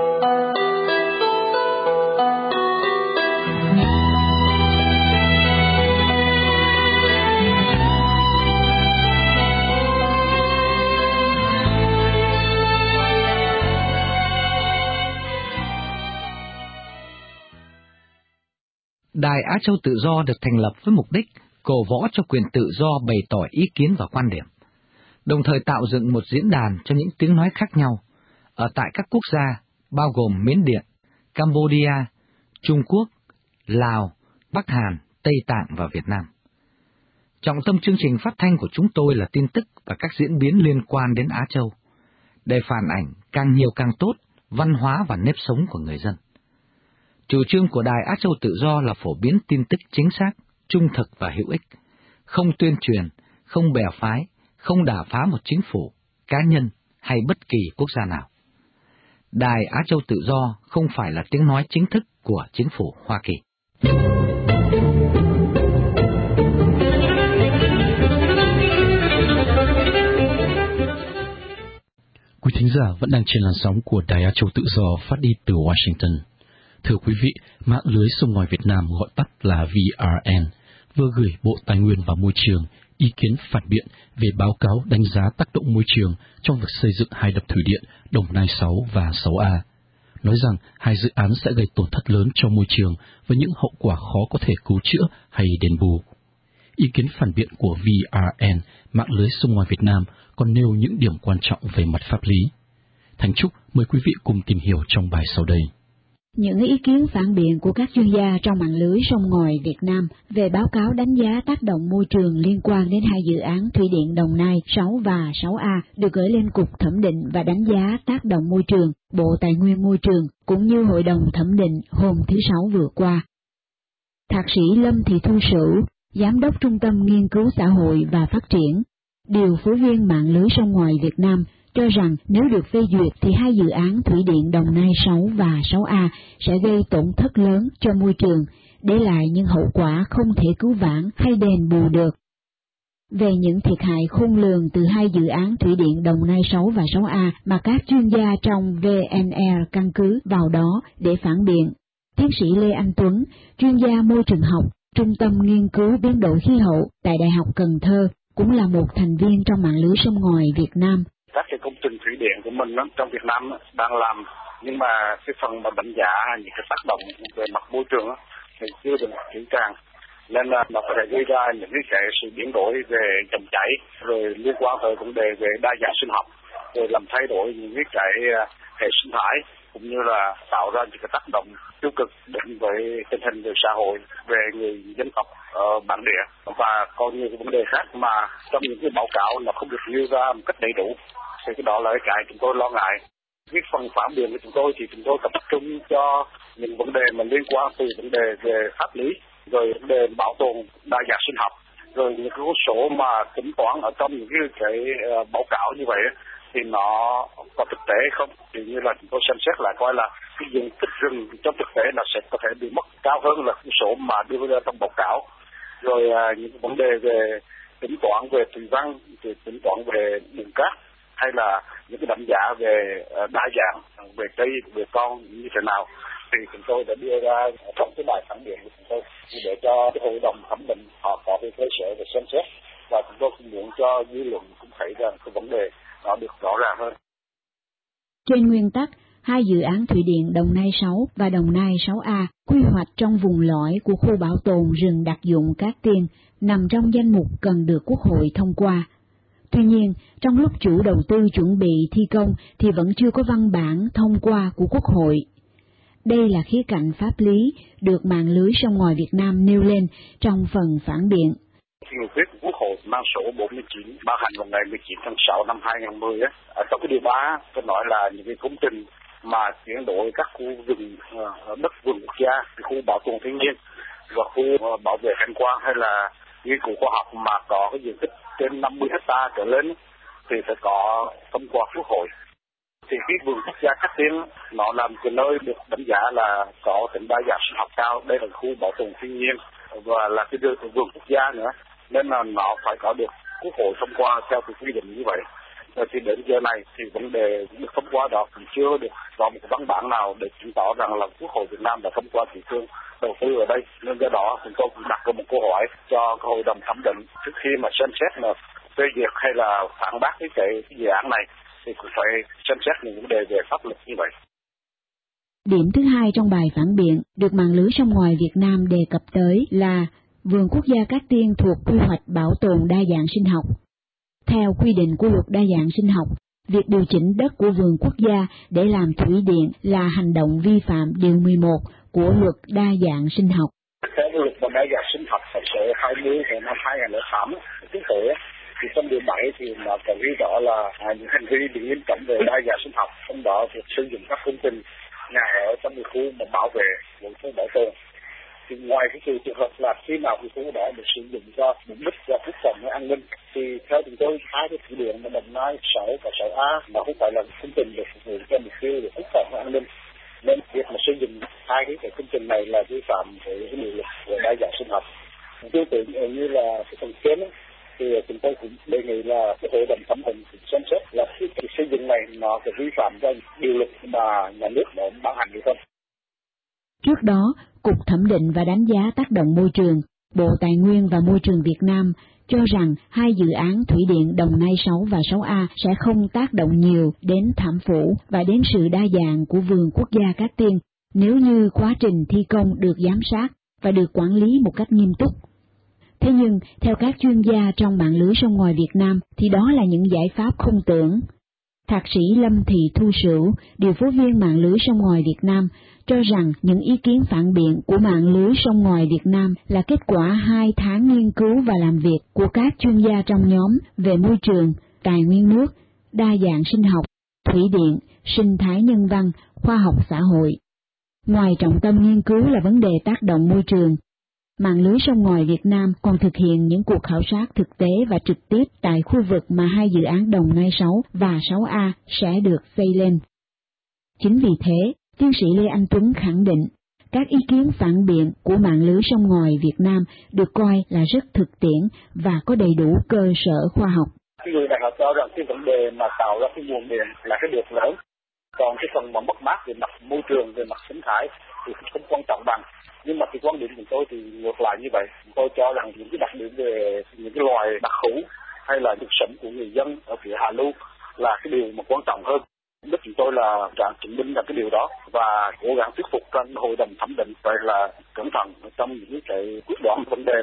Đài Á Châu Tự Do được thành lập với mục đích cổ võ cho quyền tự do bày tỏ ý kiến và quan điểm, đồng thời tạo dựng một diễn đàn cho những tiếng nói khác nhau ở tại các quốc gia bao gồm Miến Điện, Cambodia, Trung Quốc, Lào, Bắc Hàn, Tây Tạng và Việt Nam. Trọng tâm chương trình phát thanh của chúng tôi là tin tức và các diễn biến liên quan đến Á Châu, để phản ảnh càng nhiều càng tốt văn hóa và nếp sống của người dân. Chủ trương của Đài Á Châu Tự Do là phổ biến tin tức chính xác, trung thực và hữu ích, không tuyên truyền, không bè phái, không đả phá một chính phủ, cá nhân hay bất kỳ quốc gia nào. Đài Á Châu Tự Do không phải là tiếng nói chính thức của chính phủ Hoa Kỳ. Quý thính giả vẫn đang trên làn sóng của Đài Á Châu Tự Do phát đi từ Washington. Thưa quý vị, mạng lưới sông ngòi Việt Nam gọi tắt là vê rờ en vừa gửi Bộ Tài nguyên và Môi trường ý kiến phản biện về báo cáo đánh giá tác động môi trường trong việc xây dựng hai đập thủy điện Đồng Nai sáu và sáu A, nói rằng hai dự án sẽ gây tổn thất lớn cho môi trường với những hậu quả khó có thể cứu chữa hay đền bù. Ý kiến phản biện của vê rờ en, mạng lưới sông ngòi Việt Nam, còn nêu những điểm quan trọng về mặt pháp lý. Thành Trúc mời quý vị cùng tìm hiểu trong bài sau đây. Những ý kiến phản biện của các chuyên gia trong mạng lưới sông ngòi Việt Nam về báo cáo đánh giá tác động môi trường liên quan đến hai dự án thủy điện Đồng Nai sáu và sáu A được gửi lên Cục Thẩm định và Đánh giá tác động môi trường, Bộ Tài nguyên Môi trường, cũng như Hội đồng Thẩm định hôm thứ Sáu vừa qua. Thạc sĩ Lâm Thị Thu Sửu, Giám đốc Trung tâm Nghiên cứu Xã hội và Phát triển, điều phối viên mạng lưới sông ngòi Việt Nam, cho rằng nếu được phê duyệt thì hai dự án thủy điện Đồng Nai sáu và sáu A sẽ gây tổn thất lớn cho môi trường, để lại những hậu quả không thể cứu vãn hay đền bù được. Về những thiệt hại khôn lường từ hai dự án thủy điện Đồng Nai sáu và sáu A mà các chuyên gia trong vê en e căn cứ vào đó để phản biện, tiến sĩ Lê Anh Tuấn, chuyên gia môi trường học, Trung tâm Nghiên cứu Biến đổi Khí hậu tại Đại học Cần Thơ, cũng là một thành viên trong mạng lưới sông ngòi Việt Nam. Các cái công trình thủy điện của mình đó, trong Việt Nam đó, đang làm, nhưng mà cái phần mà đánh giá những cái tác động về mặt môi trường đó, thì chưa được kỹ càng, nên là nó có thể gây ra những cái sự biến đổi về dòng chảy, rồi liên quan tới vấn đề về đa dạng sinh học, rồi làm thay đổi những cái hệ sinh thái, cũng như là tạo ra những cái tác động tiêu cực đến với tình hình về xã hội, về người dân tộc ở bản địa, và còn nhiều cái vấn đề khác mà trong những cái báo cáo nó không được nêu ra một cách đầy đủ. Thì cái đó là cái chúng tôi lo ngại. Cái phần phản biện của chúng tôi thì chúng tôi tập trung cho những vấn đề mà liên quan từ vấn đề về pháp lý, rồi vấn đề bảo tồn đa dạng sinh học, rồi những cái con số mà tính toán ở trong những cái, cái uh, báo cáo như vậy thì nó có thực tế không, thì như là chúng tôi xem xét lại coi là cái diện tích rừng trong thực tế là sẽ có thể bị mất cao hơn là cái số mà đưa ra trong báo cáo. Rồi uh, những vấn đề về tính toán về thủy văn, thì tính toán về đường cát, hay là những cái đánh giá về đa dạng, về cây, về con như thế nào, thì chúng tôi đã đưa ra trong cái bài phản biện của chúng tôi để cho cái hội đồng thẩm định họ có cái cơ sở để xem xét, và chúng tôi cũng muốn cho dư luận cũng thấy rằng cái vấn đề nó được rõ ràng hơn. Trên nguyên tắc, hai dự án thủy điện Đồng Nai sáu và Đồng Nai sáu A quy hoạch trong vùng lõi của khu bảo tồn rừng đặc dụng Cát Tiên nằm trong danh mục cần được Quốc hội thông qua. Tuy nhiên, trong lúc chủ đầu tư chuẩn bị thi công thì vẫn chưa có văn bản thông qua của Quốc hội. Đây là khía cạnh pháp lý được mạng lưới sông ngòi Việt Nam nêu lên trong phần phản biện. Nghị quyết của Quốc hội mang số bốn mươi chín ban hành vào ngày mười chín tháng sáu năm hai nghìn không trăm mười á, ở trong cái điều ba tôi nói là những cái công trình mà chuyển đổi các khu rừng uh, đất vườn quốc gia, khu bảo tồn thiên nhiên và khu uh, bảo vệ cảnh quan hay là nghiên cứu khoa học mà có cái diện tích trên năm mươi héc ta trở lên thì phải có thông qua Quốc hội. Thì cái vườn quốc gia Cát Tiên nó là một cái nơi được đánh giá là có tính đa dạng sinh học cao, đây là khu bảo tồn thiên nhiên và là cái vườn quốc gia nữa, nên là nó phải có được Quốc hội thông qua theo cái quy định như vậy. Rồi thì đến giờ này thì vấn đề được thông qua đó cũng chưa được có một văn bản nào để chứng tỏ rằng là Quốc hội Việt Nam đã thông qua chủ trương đầu tư ở đây, nên do đó chúng tôi cũng đặt ra một câu hỏi cho hội đồng thẩm định trước khi mà xem xét mà phê duyệt hay là phản bác cái, cái, cái dự án này thì cũng phải xem xét những vấn đề về pháp luật như vậy. Điểm thứ hai trong bài phản biện được mạng lưới sông ngòi Việt Nam đề cập tới là vườn quốc gia Cát Tiên thuộc quy hoạch bảo tồn đa dạng sinh học. Theo quy định của luật đa dạng sinh học, việc điều chỉnh đất của vườn quốc gia để làm thủy điện là hành động vi phạm điều mười một của luật đa dạng sinh học. Theo luật đa dạng sinh học số hai mươi năm hai nghìn không trăm lẻ tám chính phủ thì trong điều bảy thì nó có ghi rõ là những hành vi bị nghiêm trọng về đa dạng sinh học, trong đó việc sử dụng các công trình nhà ở trong cái khu mà bảo vệ của khu bảo tồn. Thì ngoài cái trường hợp là khi nào cái khu đó được sử dụng cho mục đích và quốc phòng hay an ninh, thì theo chúng tôi hai cái thủy điện mà Đồng Nai sáu và sáu A nó không phải là công trình được phục vụ cho mục tiêu về quốc phòng hay an ninh, nên việc mà sử dụng hai cái, cái công trình này là vi phạm với cái điều luật về đa dạng sinh học. Tương tự như là cái phần trên thì chúng tôi cũng đề nghị là cái hội đồng thẩm định xem xét là cái, cái xây dựng này nó sẽ vi phạm cho điều luật mà nhà nước đã ban hành hay không. Trước đó, Cục Thẩm định và Đánh giá tác động môi trường Bộ Tài nguyên và Môi trường Việt Nam cho rằng hai dự án thủy điện Đồng Nai sáu và sáu A sẽ không tác động nhiều đến thảm phủ và đến sự đa dạng của vườn quốc gia Cát Tiên nếu như quá trình thi công được giám sát và được quản lý một cách nghiêm túc. Thế nhưng, theo các chuyên gia trong mạng lưới sông ngòi Việt Nam thì đó là những giải pháp không tưởng. Thạc sĩ Lâm Thị Thu Sửu, điều phối viên mạng lưới sông ngòi Việt Nam, cho rằng những ý kiến phản biện của mạng lưới sông ngòi Việt Nam là kết quả hai tháng nghiên cứu và làm việc của các chuyên gia trong nhóm về môi trường, tài nguyên nước, đa dạng sinh học, thủy điện, sinh thái nhân văn, khoa học xã hội. Ngoài trọng tâm nghiên cứu là vấn đề tác động môi trường, mạng lưới sông ngòi Việt Nam còn thực hiện những cuộc khảo sát thực tế và trực tiếp tại khu vực mà hai dự án Đồng Nai sáu và sáu A sẽ được xây lên. Chính vì thế, tiến sĩ Lê Anh Tuấn khẳng định, các ý kiến phản biện của mạng lưới sông ngòi Việt Nam được coi là rất thực tiễn và có đầy đủ cơ sở khoa học. Cái người này họ cho rằng cái vấn đề mà tạo ra cái nguồn điện là cái việc lớn, còn cái phần mà mất mát về mặt môi trường, về mặt sinh thái thì không quan trọng bằng. Nhưng mà cái quan điểm của tôi thì ngược lại như vậy. Tôi cho rằng những cái đặc điểm về những cái loài đặc hữu hay là cuộc sống của người dân ở phía hạ lưu là cái điều mà quan trọng hơn. Mục đích chúng tôi là trạng chứng minh ra cái điều đó và cố gắng thuyết phục các hội đồng thẩm định vậy là cẩn thận trong những cái quyết đoán vấn đề.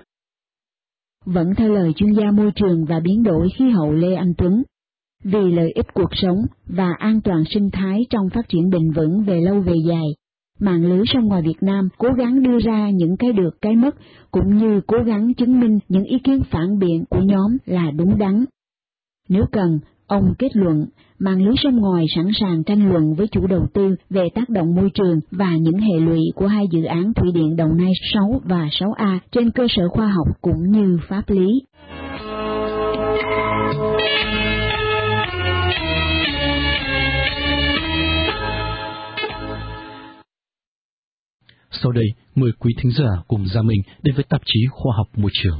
Vẫn theo lời chuyên gia môi trường và biến đổi khí hậu Lê Anh Tuấn, vì lợi ích cuộc sống và an toàn sinh thái trong phát triển bền vững về lâu về dài, mạng lưới sông ngòi Việt Nam cố gắng đưa ra những cái được cái mất, cũng như cố gắng chứng minh những ý kiến phản biện của nhóm là đúng đắn. Nếu cần, ông kết luận, mạng lưới sông ngòi sẵn sàng tranh luận với chủ đầu tư về tác động môi trường và những hệ lụy của hai dự án thủy điện Đồng Nai sáu và sáu A trên cơ sở khoa học cũng như pháp lý. Sau đây, mời quý thính giả cùng Gia Minh đến với tạp chí Khoa học Môi trường.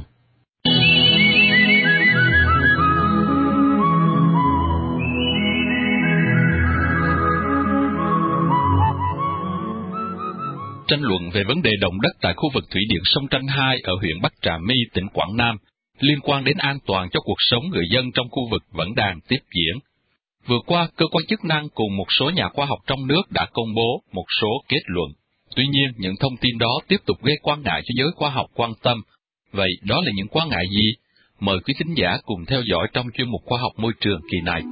Tranh luận về vấn đề động đất tại khu vực thủy điện sông Tranh hai ở huyện Bắc Trà My, tỉnh Quảng Nam, liên quan đến an toàn cho cuộc sống người dân trong khu vực vẫn đang tiếp diễn. Vừa qua, cơ quan chức năng cùng một số nhà khoa học trong nước đã công bố một số kết luận. Tuy nhiên, những thông tin đó tiếp tục gây quan ngại cho giới khoa học quan tâm. Vậy đó là những quan ngại gì? Mời quý thính giả cùng theo dõi trong chuyên mục khoa học môi trường kỳ này.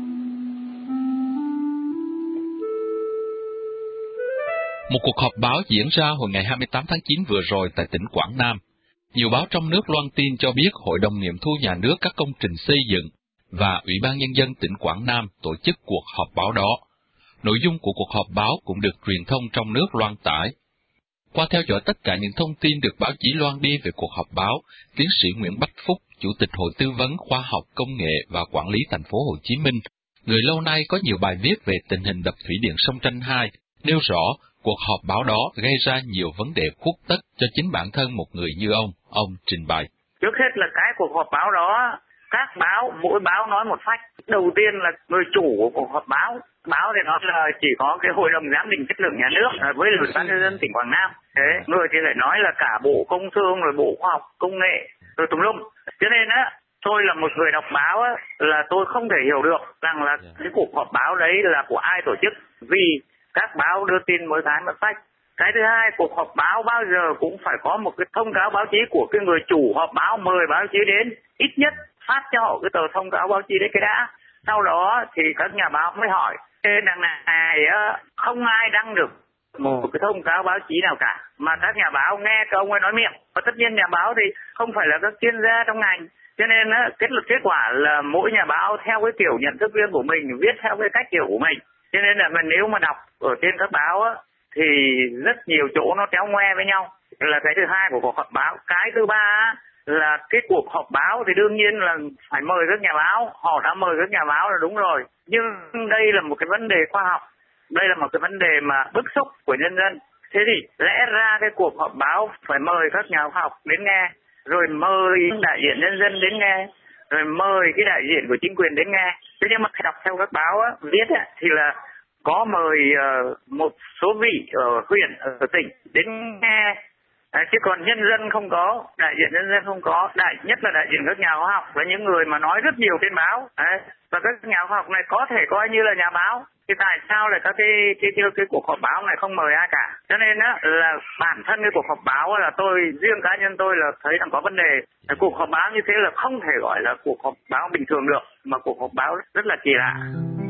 Một cuộc họp báo diễn ra hồi ngày hai mươi tám tháng chín vừa rồi tại tỉnh Quảng Nam. Nhiều báo trong nước loan tin cho biết Hội đồng nghiệm thu nhà nước các công trình xây dựng và Ủy ban Nhân dân tỉnh Quảng Nam tổ chức cuộc họp báo đó. Nội dung của cuộc họp báo cũng được truyền thông trong nước loan tải. Qua theo dõi tất cả những thông tin được báo chí loan đi về cuộc họp báo, tiến sĩ Nguyễn Bách Phúc, Chủ tịch Hội Tư vấn Khoa học Công nghệ và Quản lý thành phố Hồ Chí Minh, người lâu nay có nhiều bài viết về tình hình đập thủy điện sông Tranh hai, nêu rõ cuộc họp báo đó gây ra nhiều vấn đề khuất tất cho chính bản thân một người như ông, ông trình bày. Trước hết là cái cuộc họp báo đó, các báo, mỗi báo nói một phách. Đầu tiên là người chủ của cuộc họp báo. Báo thì nói là chỉ có cái Hội đồng Giám định Chất lượng Nhà nước với Ủy ban Nhân dân tỉnh Quảng Nam. Thế, người thì lại nói là cả Bộ Công Thương, rồi Bộ Khoa học, Công nghệ, rồi tùm lum. Cho nên á, tôi là một người đọc báo á, là tôi không thể hiểu được rằng là cái cuộc họp báo đấy là của ai tổ chức. Vì các báo đưa tin mỗi cái một phách. Cái thứ hai, cuộc họp báo bao giờ cũng phải có một cái thông cáo báo chí của cái người chủ họp báo mời báo chí đến. Ít nhất phát cho họ cái tờ thông cáo báo chí đấy cái đã. Sau đó thì các nhà báo mới hỏi. Thế đằng này không ai đăng được một cái thông cáo báo chí nào cả. Mà các nhà báo nghe cái ông ấy nói miệng. Và tất nhiên nhà báo thì không phải là các chuyên gia trong ngành. Cho nên kết luận kết quả là mỗi nhà báo theo cái kiểu nhận thức riêng của mình, viết theo cái cách hiểu của mình. Cho nên là mình nếu mà đọc ở trên các báo á, thì rất nhiều chỗ nó téo ngoe với nhau. Là cái thứ hai của cuộc họp báo. Cái thứ ba là cái cuộc họp báo thì đương nhiên là phải mời các nhà báo. Họ đã mời các nhà báo là đúng rồi. Nhưng đây là một cái vấn đề khoa học. Đây là một cái vấn đề mà bức xúc của nhân dân. Thế thì lẽ ra cái cuộc họp báo phải mời các nhà khoa học đến nghe. Rồi mời đại diện nhân dân đến nghe. Rồi mời cái đại diện của chính quyền đến nghe. Thế nhưng mà đọc theo các báo á, viết á, thì là có mời uh, một số vị ở huyện, ở tỉnh đến nghe À, chứ còn nhân dân không có, đại diện nhân dân không có, đại nhất là đại diện các nhà khoa học và những người mà nói rất nhiều trên báo. Đấy. Và các nhà khoa học này có thể coi như là nhà báo. Thì tại sao lại các cái cái, cái, cái cuộc họp báo này không mời ai cả? Cho nên á là bản thân cái cuộc họp báo là tôi, riêng cá nhân tôi là thấy rằng có vấn đề. Cuộc họp báo như thế là không thể gọi là cuộc họp báo bình thường được, mà cuộc họp báo rất là kỳ lạ.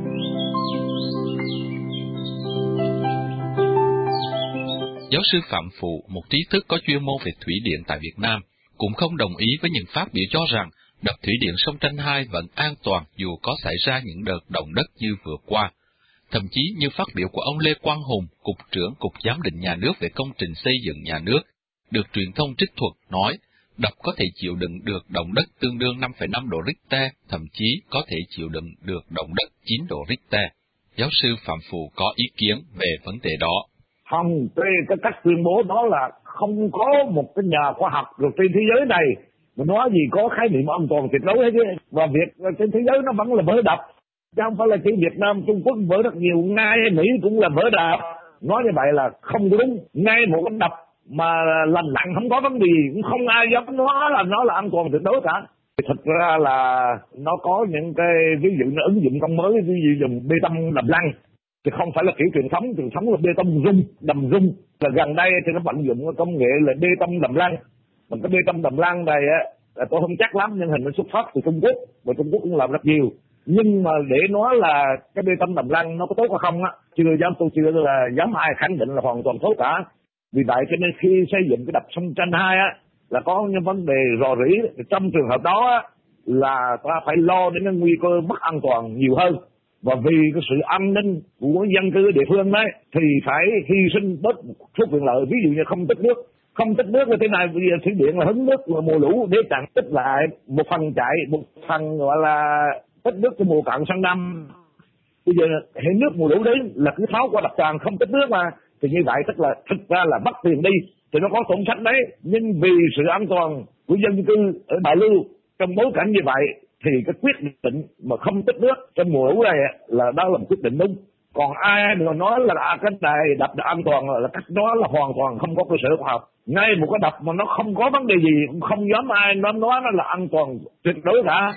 Giáo sư Phạm Phụ, một trí thức có chuyên môn về thủy điện tại Việt Nam, cũng không đồng ý với những phát biểu cho rằng đập thủy điện sông Tranh hai vẫn an toàn dù có xảy ra những đợt động đất như vừa qua. Thậm chí như phát biểu của ông Lê Quang Hùng, Cục trưởng Cục Giám định Nhà nước về công trình xây dựng nhà nước, được truyền thông trích thuật nói, đập có thể chịu đựng được động đất tương đương năm phẩy năm độ Richter, thậm chí có thể chịu đựng được động đất chín độ Richter. Giáo sư Phạm Phụ có ý kiến về vấn đề đó. Không, cái cách tuyên bố đó là không có một cái nhà khoa học được trên thế giới này mà nói gì có khái niệm an toàn tuyệt đối hết chứ. Và việc trên thế giới nó vẫn là vỡ đập, chứ không phải là chỉ Việt Nam, Trung Quốc vỡ rất nhiều, Nga hay Mỹ cũng là vỡ đập. Nói như vậy là không đúng. Ngay một cái đập mà lành lặn không có vấn đề gì, cũng không ai dám nói là nó là an toàn tuyệt đối cả. Thực ra là nó có những cái ví dụ nó ứng dụng công mới, ví dụ dùng bê tông đầm lăng, thì không phải là kiểu truyền thống. Truyền thống là bê tông rung, đầm rung. Là gần đây thì nó vận dụng công nghệ là bê tông đầm lăng. Mà cái bê tông đầm lăng này á, là tôi không chắc lắm, nhưng hình nó xuất phát từ Trung Quốc, và Trung Quốc cũng làm rất nhiều. Nhưng mà để nói là cái bê tông đầm lăng nó có tốt hay không á, chưa dám tôi chưa là dám ai khẳng định là hoàn toàn tốt cả. Vì vậy cho nên khi xây dựng cái đập sông Tranh hai á, là có những vấn đề rò rỉ. Trong trường hợp đó á, là ta phải lo đến cái nguy cơ mất an toàn nhiều hơn. Và vì cái sự an ninh của dân cư địa phương đấy thì phải hy sinh bớt một số quyền lợi, ví dụ như không tích nước. Không tích nước như thế này, bây giờ thủy điện là hứng nước mà mùa lũ để chặn tích lại, một phần chạy, một phần gọi là tích nước cho mùa cạn sang năm. Bây giờ hệ nước mùa lũ đến là cứ tháo qua đập tràn không tích nước mà, thì như vậy tức là thực ra là mất tiền đi, thì nó có tổn thất đấy. Nhưng vì sự an toàn của dân cư ở Đại Lưu trong bối cảnh như vậy thì cái quyết định mà không tích nước trong mùa lũ này là đó là một quyết định đúng. Còn ai mà nói là cái này đập là an toàn là cách đó là hoàn toàn không có cơ sở khoa học. Ngay một cái đập mà nó không có vấn đề gì cũng không dám ai nó nói nó là an toàn tuyệt đối cả.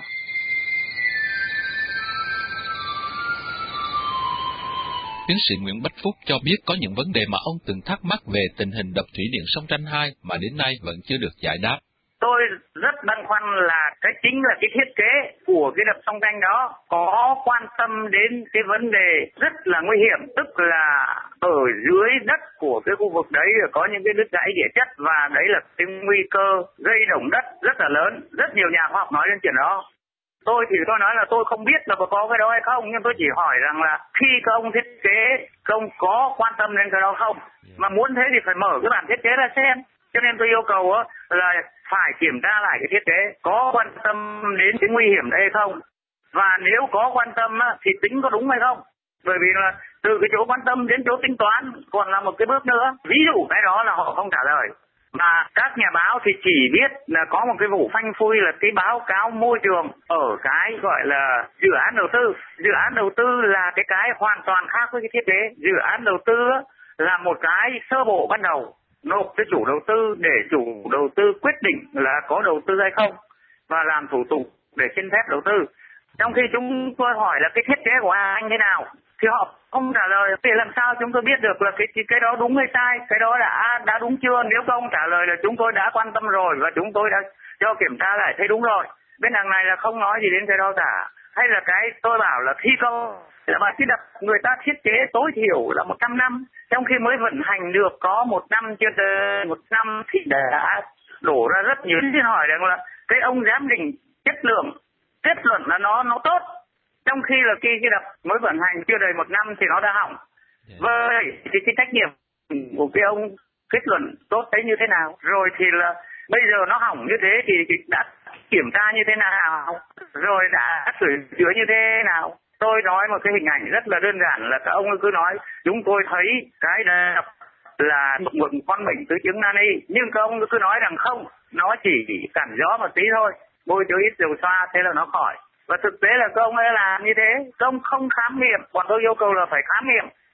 Tiến sĩ Nguyễn Bách Phúc cho biết có những vấn đề mà ông từng thắc mắc về tình hình đập thủy điện sông Tranh hai mà đến nay vẫn chưa được giải đáp. Tôi rất băn khoăn là cái chính là cái thiết kế của cái đập sông Tranh đó có quan tâm đến cái vấn đề rất là nguy hiểm, tức là ở dưới đất của cái khu vực đấy có những cái đứt gãy địa chất, và đấy là cái nguy cơ gây động đất rất là lớn. Rất nhiều nhà khoa học nói đến chuyện đó. Tôi thì tôi nói là tôi không biết là có cái đó hay không, nhưng tôi chỉ hỏi rằng là khi các ông thiết kế, các ông có quan tâm đến cái đó không? Mà muốn thế thì phải mở cái bản thiết kế ra xem. Cho nên tôi yêu cầu là phải kiểm tra lại cái thiết kế, có quan tâm đến cái nguy hiểm đấy hay không? Và nếu có quan tâm thì tính có đúng hay không? Bởi vì là từ cái chỗ quan tâm đến chỗ tính toán còn là một cái bước nữa. Ví dụ cái đó là họ không trả lời. Mà các nhà báo thì chỉ biết là có một cái vụ phanh phui là cái báo cáo môi trường ở cái gọi là dự án đầu tư. Dự án đầu tư là cái cái hoàn toàn khác với cái thiết kế. Dự án đầu tư là một cái sơ bộ ban đầu, nộp cho chủ đầu tư để chủ đầu tư quyết định là có đầu tư hay không và làm thủ tục để xin phép đầu tư. Trong khi chúng tôi hỏi là cái thiết kế của anh thế nào thì họ không trả lời. Để làm sao chúng tôi biết được là cái cái đó đúng hay sai, cái đó đã đã đúng chưa? Nếu không trả lời là chúng tôi đã quan tâm rồi và chúng tôi đã cho kiểm tra lại thấy đúng rồi. Bên đằng này là không nói gì đến cái đó cả. Hay là cái tôi bảo là thi công là bà thiết đập người ta thiết kế tối thiểu là một trăm năm, trong khi mới vận hành được có một năm chưa tới một năm thì đã đổ ra rất nhiều. Xin hỏi rằng là cái ông giám định chất lượng kết luận là nó nó tốt, trong khi là cái, cái đập mới vận hành chưa đầy một năm thì nó đã hỏng. Vậy thì cái trách nhiệm của cái ông kết luận tốt đấy như thế nào? Rồi thì là bây giờ nó hỏng như thế thì đã kiểm tra như thế nào? Rồi đã sửa chữa như thế nào? Tôi nói một cái hình ảnh rất là đơn giản là các ông cứ nói chúng tôi thấy cái đập là một con bệnh tứ chứng nani, nhưng các ông cứ nói rằng không, nó chỉ cản gió một tí thôi, bôi cho ít dầu xoa thế là nó khỏi. Và thực tế là các ông ấy làm như thế, các ông không khám nghiệm, bọn tôi yêu cầu là phải khám nghiệm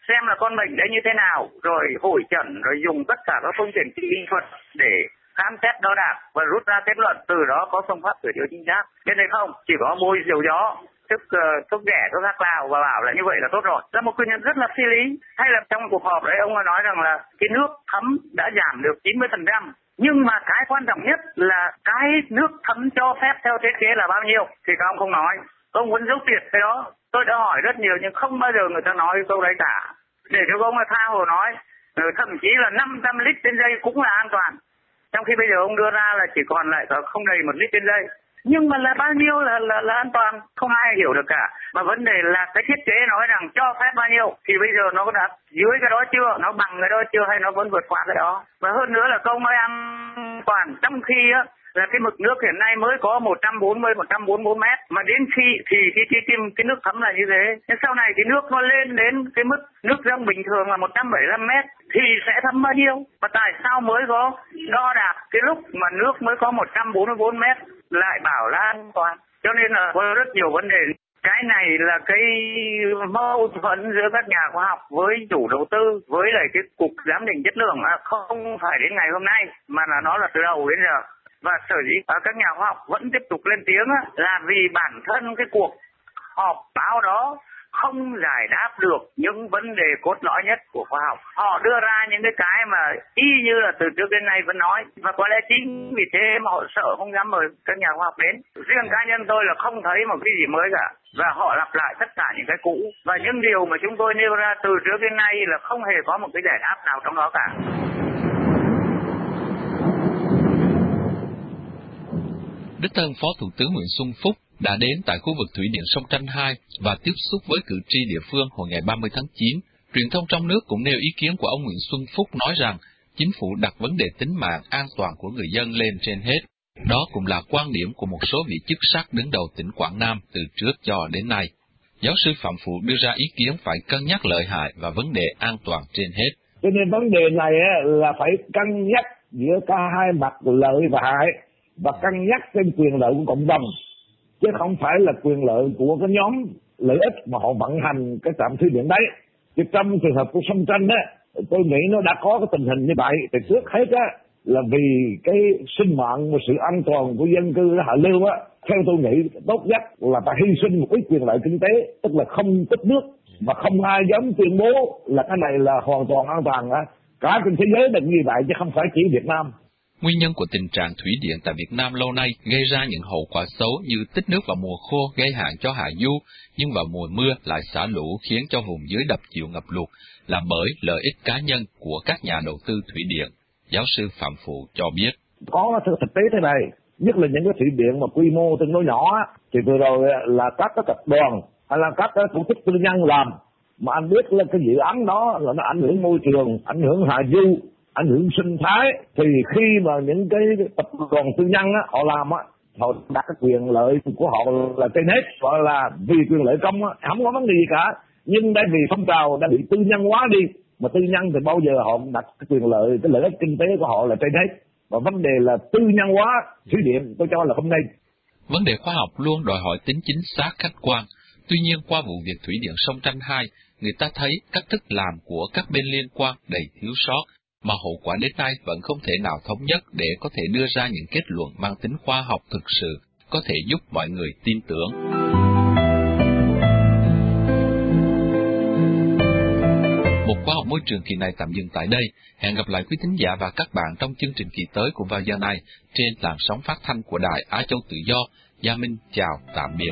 xem là con bệnh đấy như thế nào, rồi hội chẩn, rồi dùng tất cả các phương tiện kỹ thuật để khám xét đo đạc và rút ra kết luận, từ đó có phương pháp sửa chữa chính xác. Nên đây không, chỉ có bôi dầu gió, thức uh, thuốc ghẻ, thuốc khác lào và bảo là như vậy là tốt rồi, là một nguyên nhân rất là phi lý. Hay là trong cuộc họp đấy ông nói rằng là cái nước thấm đã giảm được chín mươi phần trăm, nhưng mà cái quan trọng nhất là cái nước thấm cho phép theo thiết kế là bao nhiêu thì các ông không nói. Ông vẫn giấu tiệt cái đó. Tôi đã hỏi rất nhiều nhưng không bao giờ người ta nói câu đấy cả, để cho ông là tha hồ nói, thậm chí là năm trăm lít trên giây cũng là an toàn, trong khi bây giờ ông đưa ra là chỉ còn lại không đầy một lít trên giây. Nhưng mà là bao nhiêu là, là là an toàn, không ai hiểu được cả. Mà vấn đề là cái thiết kế nói rằng cho phép bao nhiêu thì bây giờ nó đã dưới cái đó chưa, nó bằng cái đó chưa, hay nó vẫn vượt qua cái đó. Và hơn nữa là câu nói an toàn, trong khi á là cái mực nước hiện nay mới có một trăm bốn mươi, một trăm bốn mươi bốn mét, mà đến khi thì cái cái cái, cái nước thấm là như thế. Nhưng sau này thì nước nó lên đến cái mức nước dâng bình thường là một trăm bảy mươi lăm mét thì sẽ thấm bao nhiêu? Và tại sao mới có đo đạc cái lúc mà nước mới có một trăm bốn mươi bốn mét lại bảo là an toàn? Cho nên là có rất nhiều vấn đề. Cái này là cái mâu thuẫn giữa các nhà khoa học với chủ đầu tư, với lại cái cục giám định chất lượng, không phải đến ngày hôm nay mà là nó là từ đầu đến giờ. Và sở dĩ các nhà khoa học vẫn tiếp tục lên tiếng là vì bản thân cái cuộc họp báo đó không giải đáp được những vấn đề cốt lõi nhất của khoa học. Họ đưa ra những cái cái mà y như là từ trước đến nay vẫn nói, và có lẽ chính vì thế mà họ sợ không dám mời các nhà khoa học đến. Riêng cá nhân tôi là không thấy một cái gì mới cả, và họ lặp lại tất cả những cái cũ, và những điều mà chúng tôi nêu ra từ trước đến nay là không hề có một cái giải đáp nào trong đó cả. Đích thân Phó Thủ tướng Nguyễn Xuân Phúc đã đến tại khu vực thủy điện sông Tranh hai và tiếp xúc với cử tri địa phương hồi ngày ba mươi tháng chín. Truyền thông trong nước cũng nêu ý kiến của ông Nguyễn Xuân Phúc nói rằng chính phủ đặt vấn đề tính mạng an toàn của người dân lên trên hết. Đó cũng là quan điểm của một số vị chức sắc đứng đầu tỉnh Quảng Nam từ trước cho đến nay. Giáo sư Phạm Phụ đưa ra ý kiến phải cân nhắc lợi hại và vấn đề an toàn trên hết. Cho nên vấn đề này là phải cân nhắc giữa cả hai mặt lợi và hại, và cân nhắc trên quyền lợi của cộng đồng, chứ không phải là quyền lợi của cái nhóm lợi ích mà họ vận hành cái trạm thủy điện đấy. Chứ trong trường hợp của sông Tranh á, tôi nghĩ nó đã có cái tình hình như vậy. Thì trước hết á là vì cái sinh mạng và sự an toàn của dân cư Hạ Lưu á, theo tôi nghĩ tốt nhất là phải hy sinh một ít quyền lợi kinh tế, tức là không tích nước, và không ai dám tuyên bố là cái này là hoàn toàn an toàn á. Cả trên thế giới là như vậy chứ không phải chỉ Việt Nam. Nguyên nhân của tình trạng thủy điện tại Việt Nam lâu nay gây ra những hậu quả xấu như tích nước vào mùa khô gây hạn cho hạ du, nhưng vào mùa mưa lại xả lũ khiến cho vùng dưới đập chịu ngập lụt, là bởi lợi ích cá nhân của các nhà đầu tư thủy điện. Giáo sư Phạm Phụ cho biết. Có thực tế thế này, nhất là những cái thủy điện mà quy mô tương đối nhỏ, thì vừa rồi là các cái tập đoàn hay là các cái tổ chức tư nhân làm, mà anh biết là cái dự án đó là nó ảnh hưởng môi trường, ảnh hưởng hạ du, ảnh hưởng sinh thái, thì khi mà những cái tập đoàn tư nhân á, họ làm á, họ đặt cái quyền lợi của họ là trên hết, gọi là vì quyền lợi công á, không có vấn đề gì cả. Nhưng đây vì phong trào đã bị tư nhân hóa đi, mà tư nhân thì bao giờ họ đặt cái quyền lợi, cái lợi ích kinh tế của họ là trên hết, và vấn đề là tư nhân hóa thủy điện tôi cho là không nên. Vấn đề khoa học luôn đòi hỏi tính chính xác khách quan. Tuy nhiên qua vụ việc thủy điện sông Tranh hai, người ta thấy cách thức làm của các bên liên quan đầy thiếu sót, mà hậu quả đến nay vẫn không thể nào thống nhất để có thể đưa ra những kết luận mang tính khoa học thực sự, có thể giúp mọi người tin tưởng. Một khoa học môi trường kỳ này tạm dừng tại đây. Hẹn gặp lại quý thính giả và các bạn trong chương trình kỳ tới của vào giờ này trên làn sóng phát thanh của Đài Á Châu Tự Do. Gia Minh chào tạm biệt.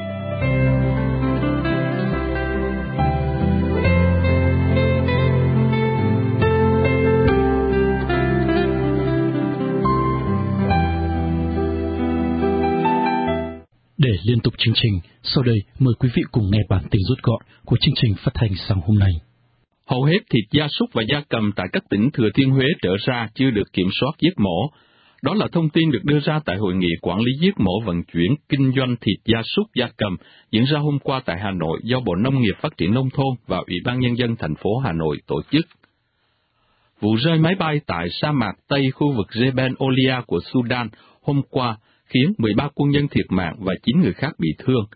Để liên tục chương trình, sau đây mời quý vị cùng nghe bản tin rút gọn của chương trình phát thanh sáng hôm nay. Hầu hết thịt gia súc và gia cầm tại các tỉnh Thừa Thiên Huế trở ra chưa được kiểm soát giết mổ. Đó là thông tin được đưa ra tại Hội nghị Quản lý giết mổ vận chuyển kinh doanh thịt gia súc gia cầm diễn ra hôm qua tại Hà Nội do Bộ Nông nghiệp Phát triển Nông thôn và Ủy ban Nhân dân thành phố Hà Nội tổ chức. Vụ rơi máy bay tại sa mạc Tây khu vực Jebel Olia của Sudan hôm qua khiến mười ba quân nhân thiệt mạng và chín người khác bị thương.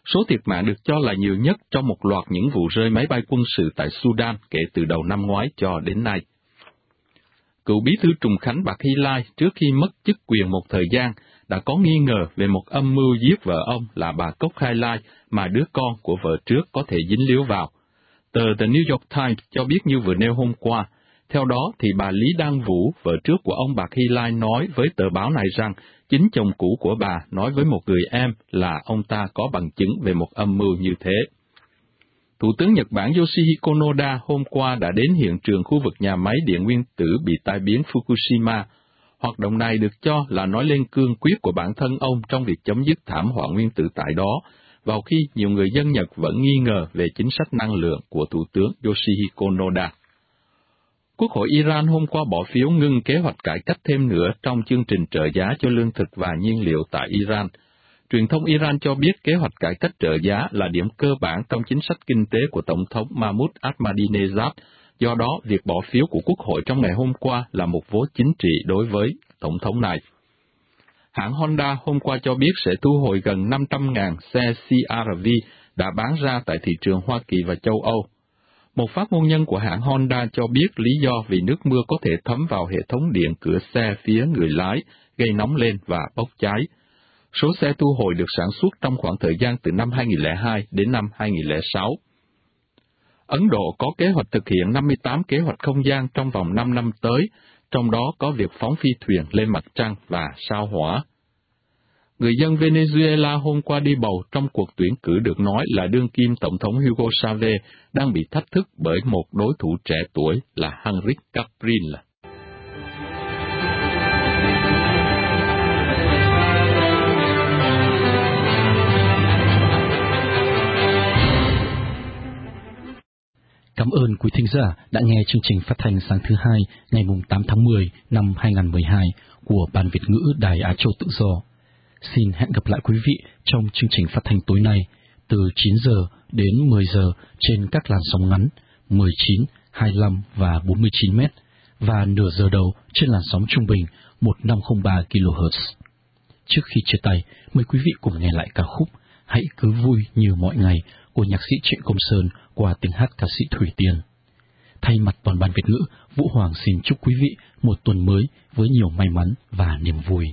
Số thiệt mạng được cho là nhiều nhất trong một loạt những vụ rơi máy bay quân sự tại Sudan kể từ đầu năm ngoái cho đến nay. Cựu bí thư Trùng Khánh Bạc Hy Lai trước khi mất chức quyền một thời gian đã có nghi ngờ về một âm mưu giết vợ ông là bà Cốc Khai Lai mà đứa con của vợ trước có thể dính líu vào. Tờ The New York Times cho biết như vừa nêu hôm qua. Theo đó thì bà Lý Đăng Vũ, vợ trước của ông Bạc Hy Lai nói với tờ báo này rằng chính chồng cũ của bà nói với một người em là ông ta có bằng chứng về một âm mưu như thế. Thủ tướng Nhật Bản Yoshihiko Noda hôm qua đã đến hiện trường khu vực nhà máy điện nguyên tử bị tai biến Fukushima. Hoạt động này được cho là nói lên cương quyết của bản thân ông trong việc chấm dứt thảm họa nguyên tử tại đó, vào khi nhiều người dân Nhật vẫn nghi ngờ về chính sách năng lượng của Thủ tướng Yoshihiko Noda. Quốc hội Iran hôm qua bỏ phiếu ngưng kế hoạch cải cách thêm nữa trong chương trình trợ giá cho lương thực và nhiên liệu tại Iran. Truyền thông Iran cho biết kế hoạch cải cách trợ giá là điểm cơ bản trong chính sách kinh tế của Tổng thống Mahmoud Ahmadinejad, do đó việc bỏ phiếu của Quốc hội trong ngày hôm qua là một vố chính trị đối với Tổng thống này. Hãng Honda hôm qua cho biết sẽ thu hồi gần năm trăm nghìn xe xê rờ vê đã bán ra tại thị trường Hoa Kỳ và châu Âu. Một phát ngôn nhân của hãng Honda cho biết lý do vì nước mưa có thể thấm vào hệ thống điện cửa xe phía người lái, gây nóng lên và bốc cháy. Số xe thu hồi được sản xuất trong khoảng thời gian từ năm hai nghìn không trăm lẻ hai đến năm hai nghìn không trăm lẻ sáu. Ấn Độ có kế hoạch thực hiện năm mươi tám kế hoạch không gian trong vòng năm năm tới, trong đó có việc phóng phi thuyền lên mặt trăng và sao hỏa. Người dân Venezuela hôm qua đi bầu trong cuộc tuyển cử được nói là đương kim Tổng thống Hugo Chavez đang bị thách thức bởi một đối thủ trẻ tuổi là Henrique Capriles. Cảm ơn quý thính giả đã nghe chương trình phát thanh sáng thứ hai ngày tám tháng mười năm hai nghìn không trăm mười hai của Ban Việt ngữ Đài Á Châu Tự Do. Xin hẹn gặp lại quý vị trong chương trình phát thanh tối nay từ chín giờ đến mười giờ trên các làn sóng ngắn mười chín, hai mươi lăm và bốn mươi chín mét và nửa giờ đầu trên làn sóng trung bình một nghìn năm trăm lẻ ba ki lô héc. Trước khi chia tay, mời quý vị cùng nghe lại ca khúc Hãy Cứ Vui Như Mọi Ngày của nhạc sĩ Trịnh Công Sơn qua tiếng hát ca sĩ Thủy Tiên. Thay mặt toàn ban Việt ngữ, Vũ Hoàng xin chúc quý vị một tuần mới với nhiều may mắn và niềm vui.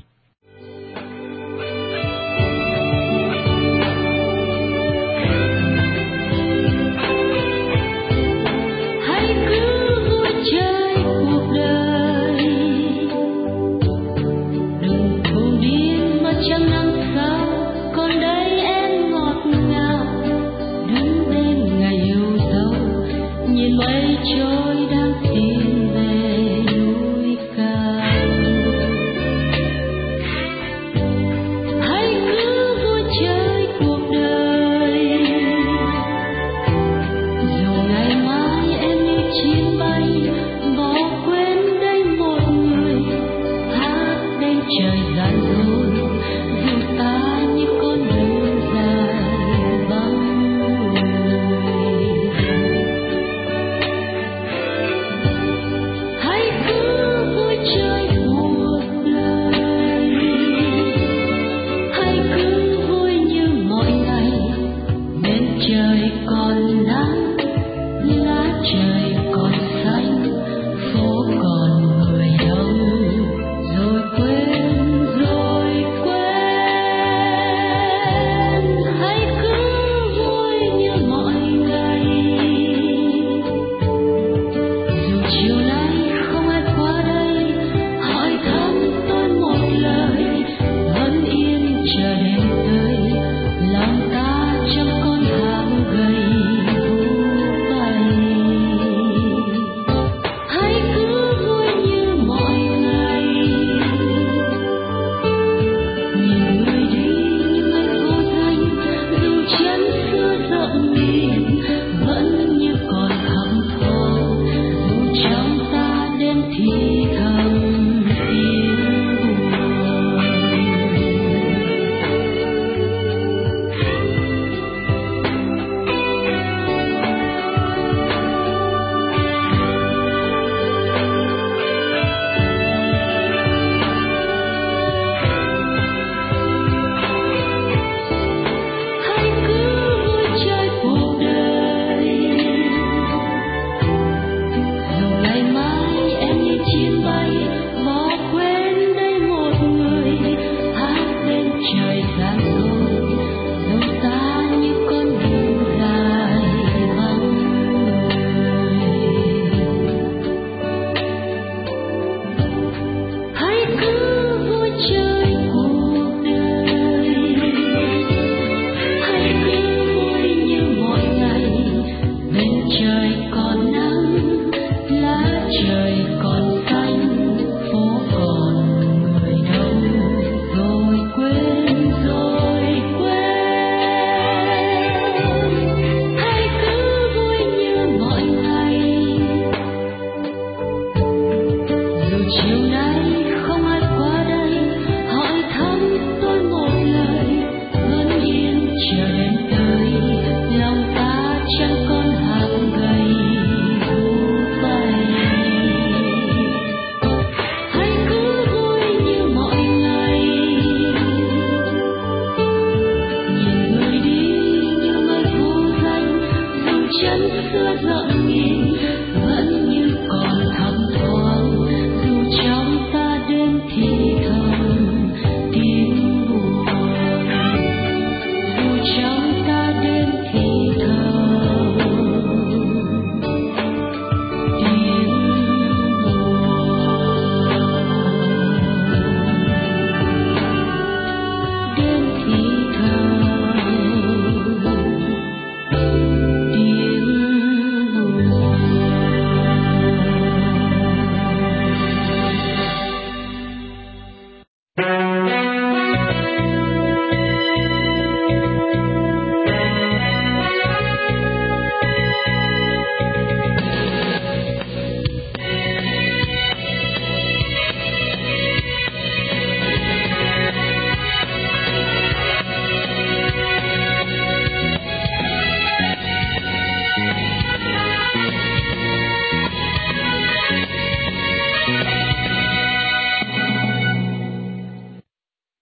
Phố còn người đông rồi quên rồi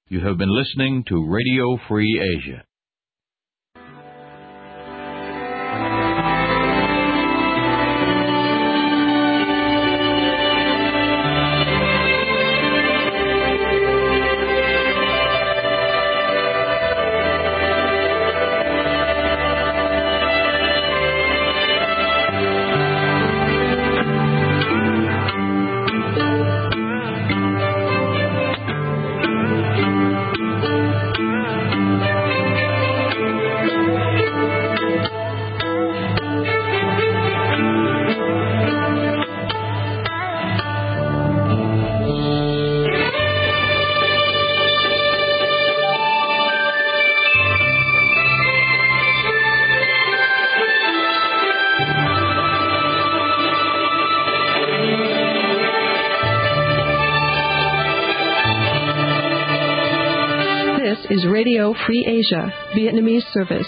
You have been listening to Radio Free Asia. Is Radio Free Asia, Vietnamese service.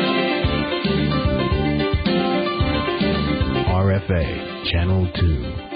Channel two.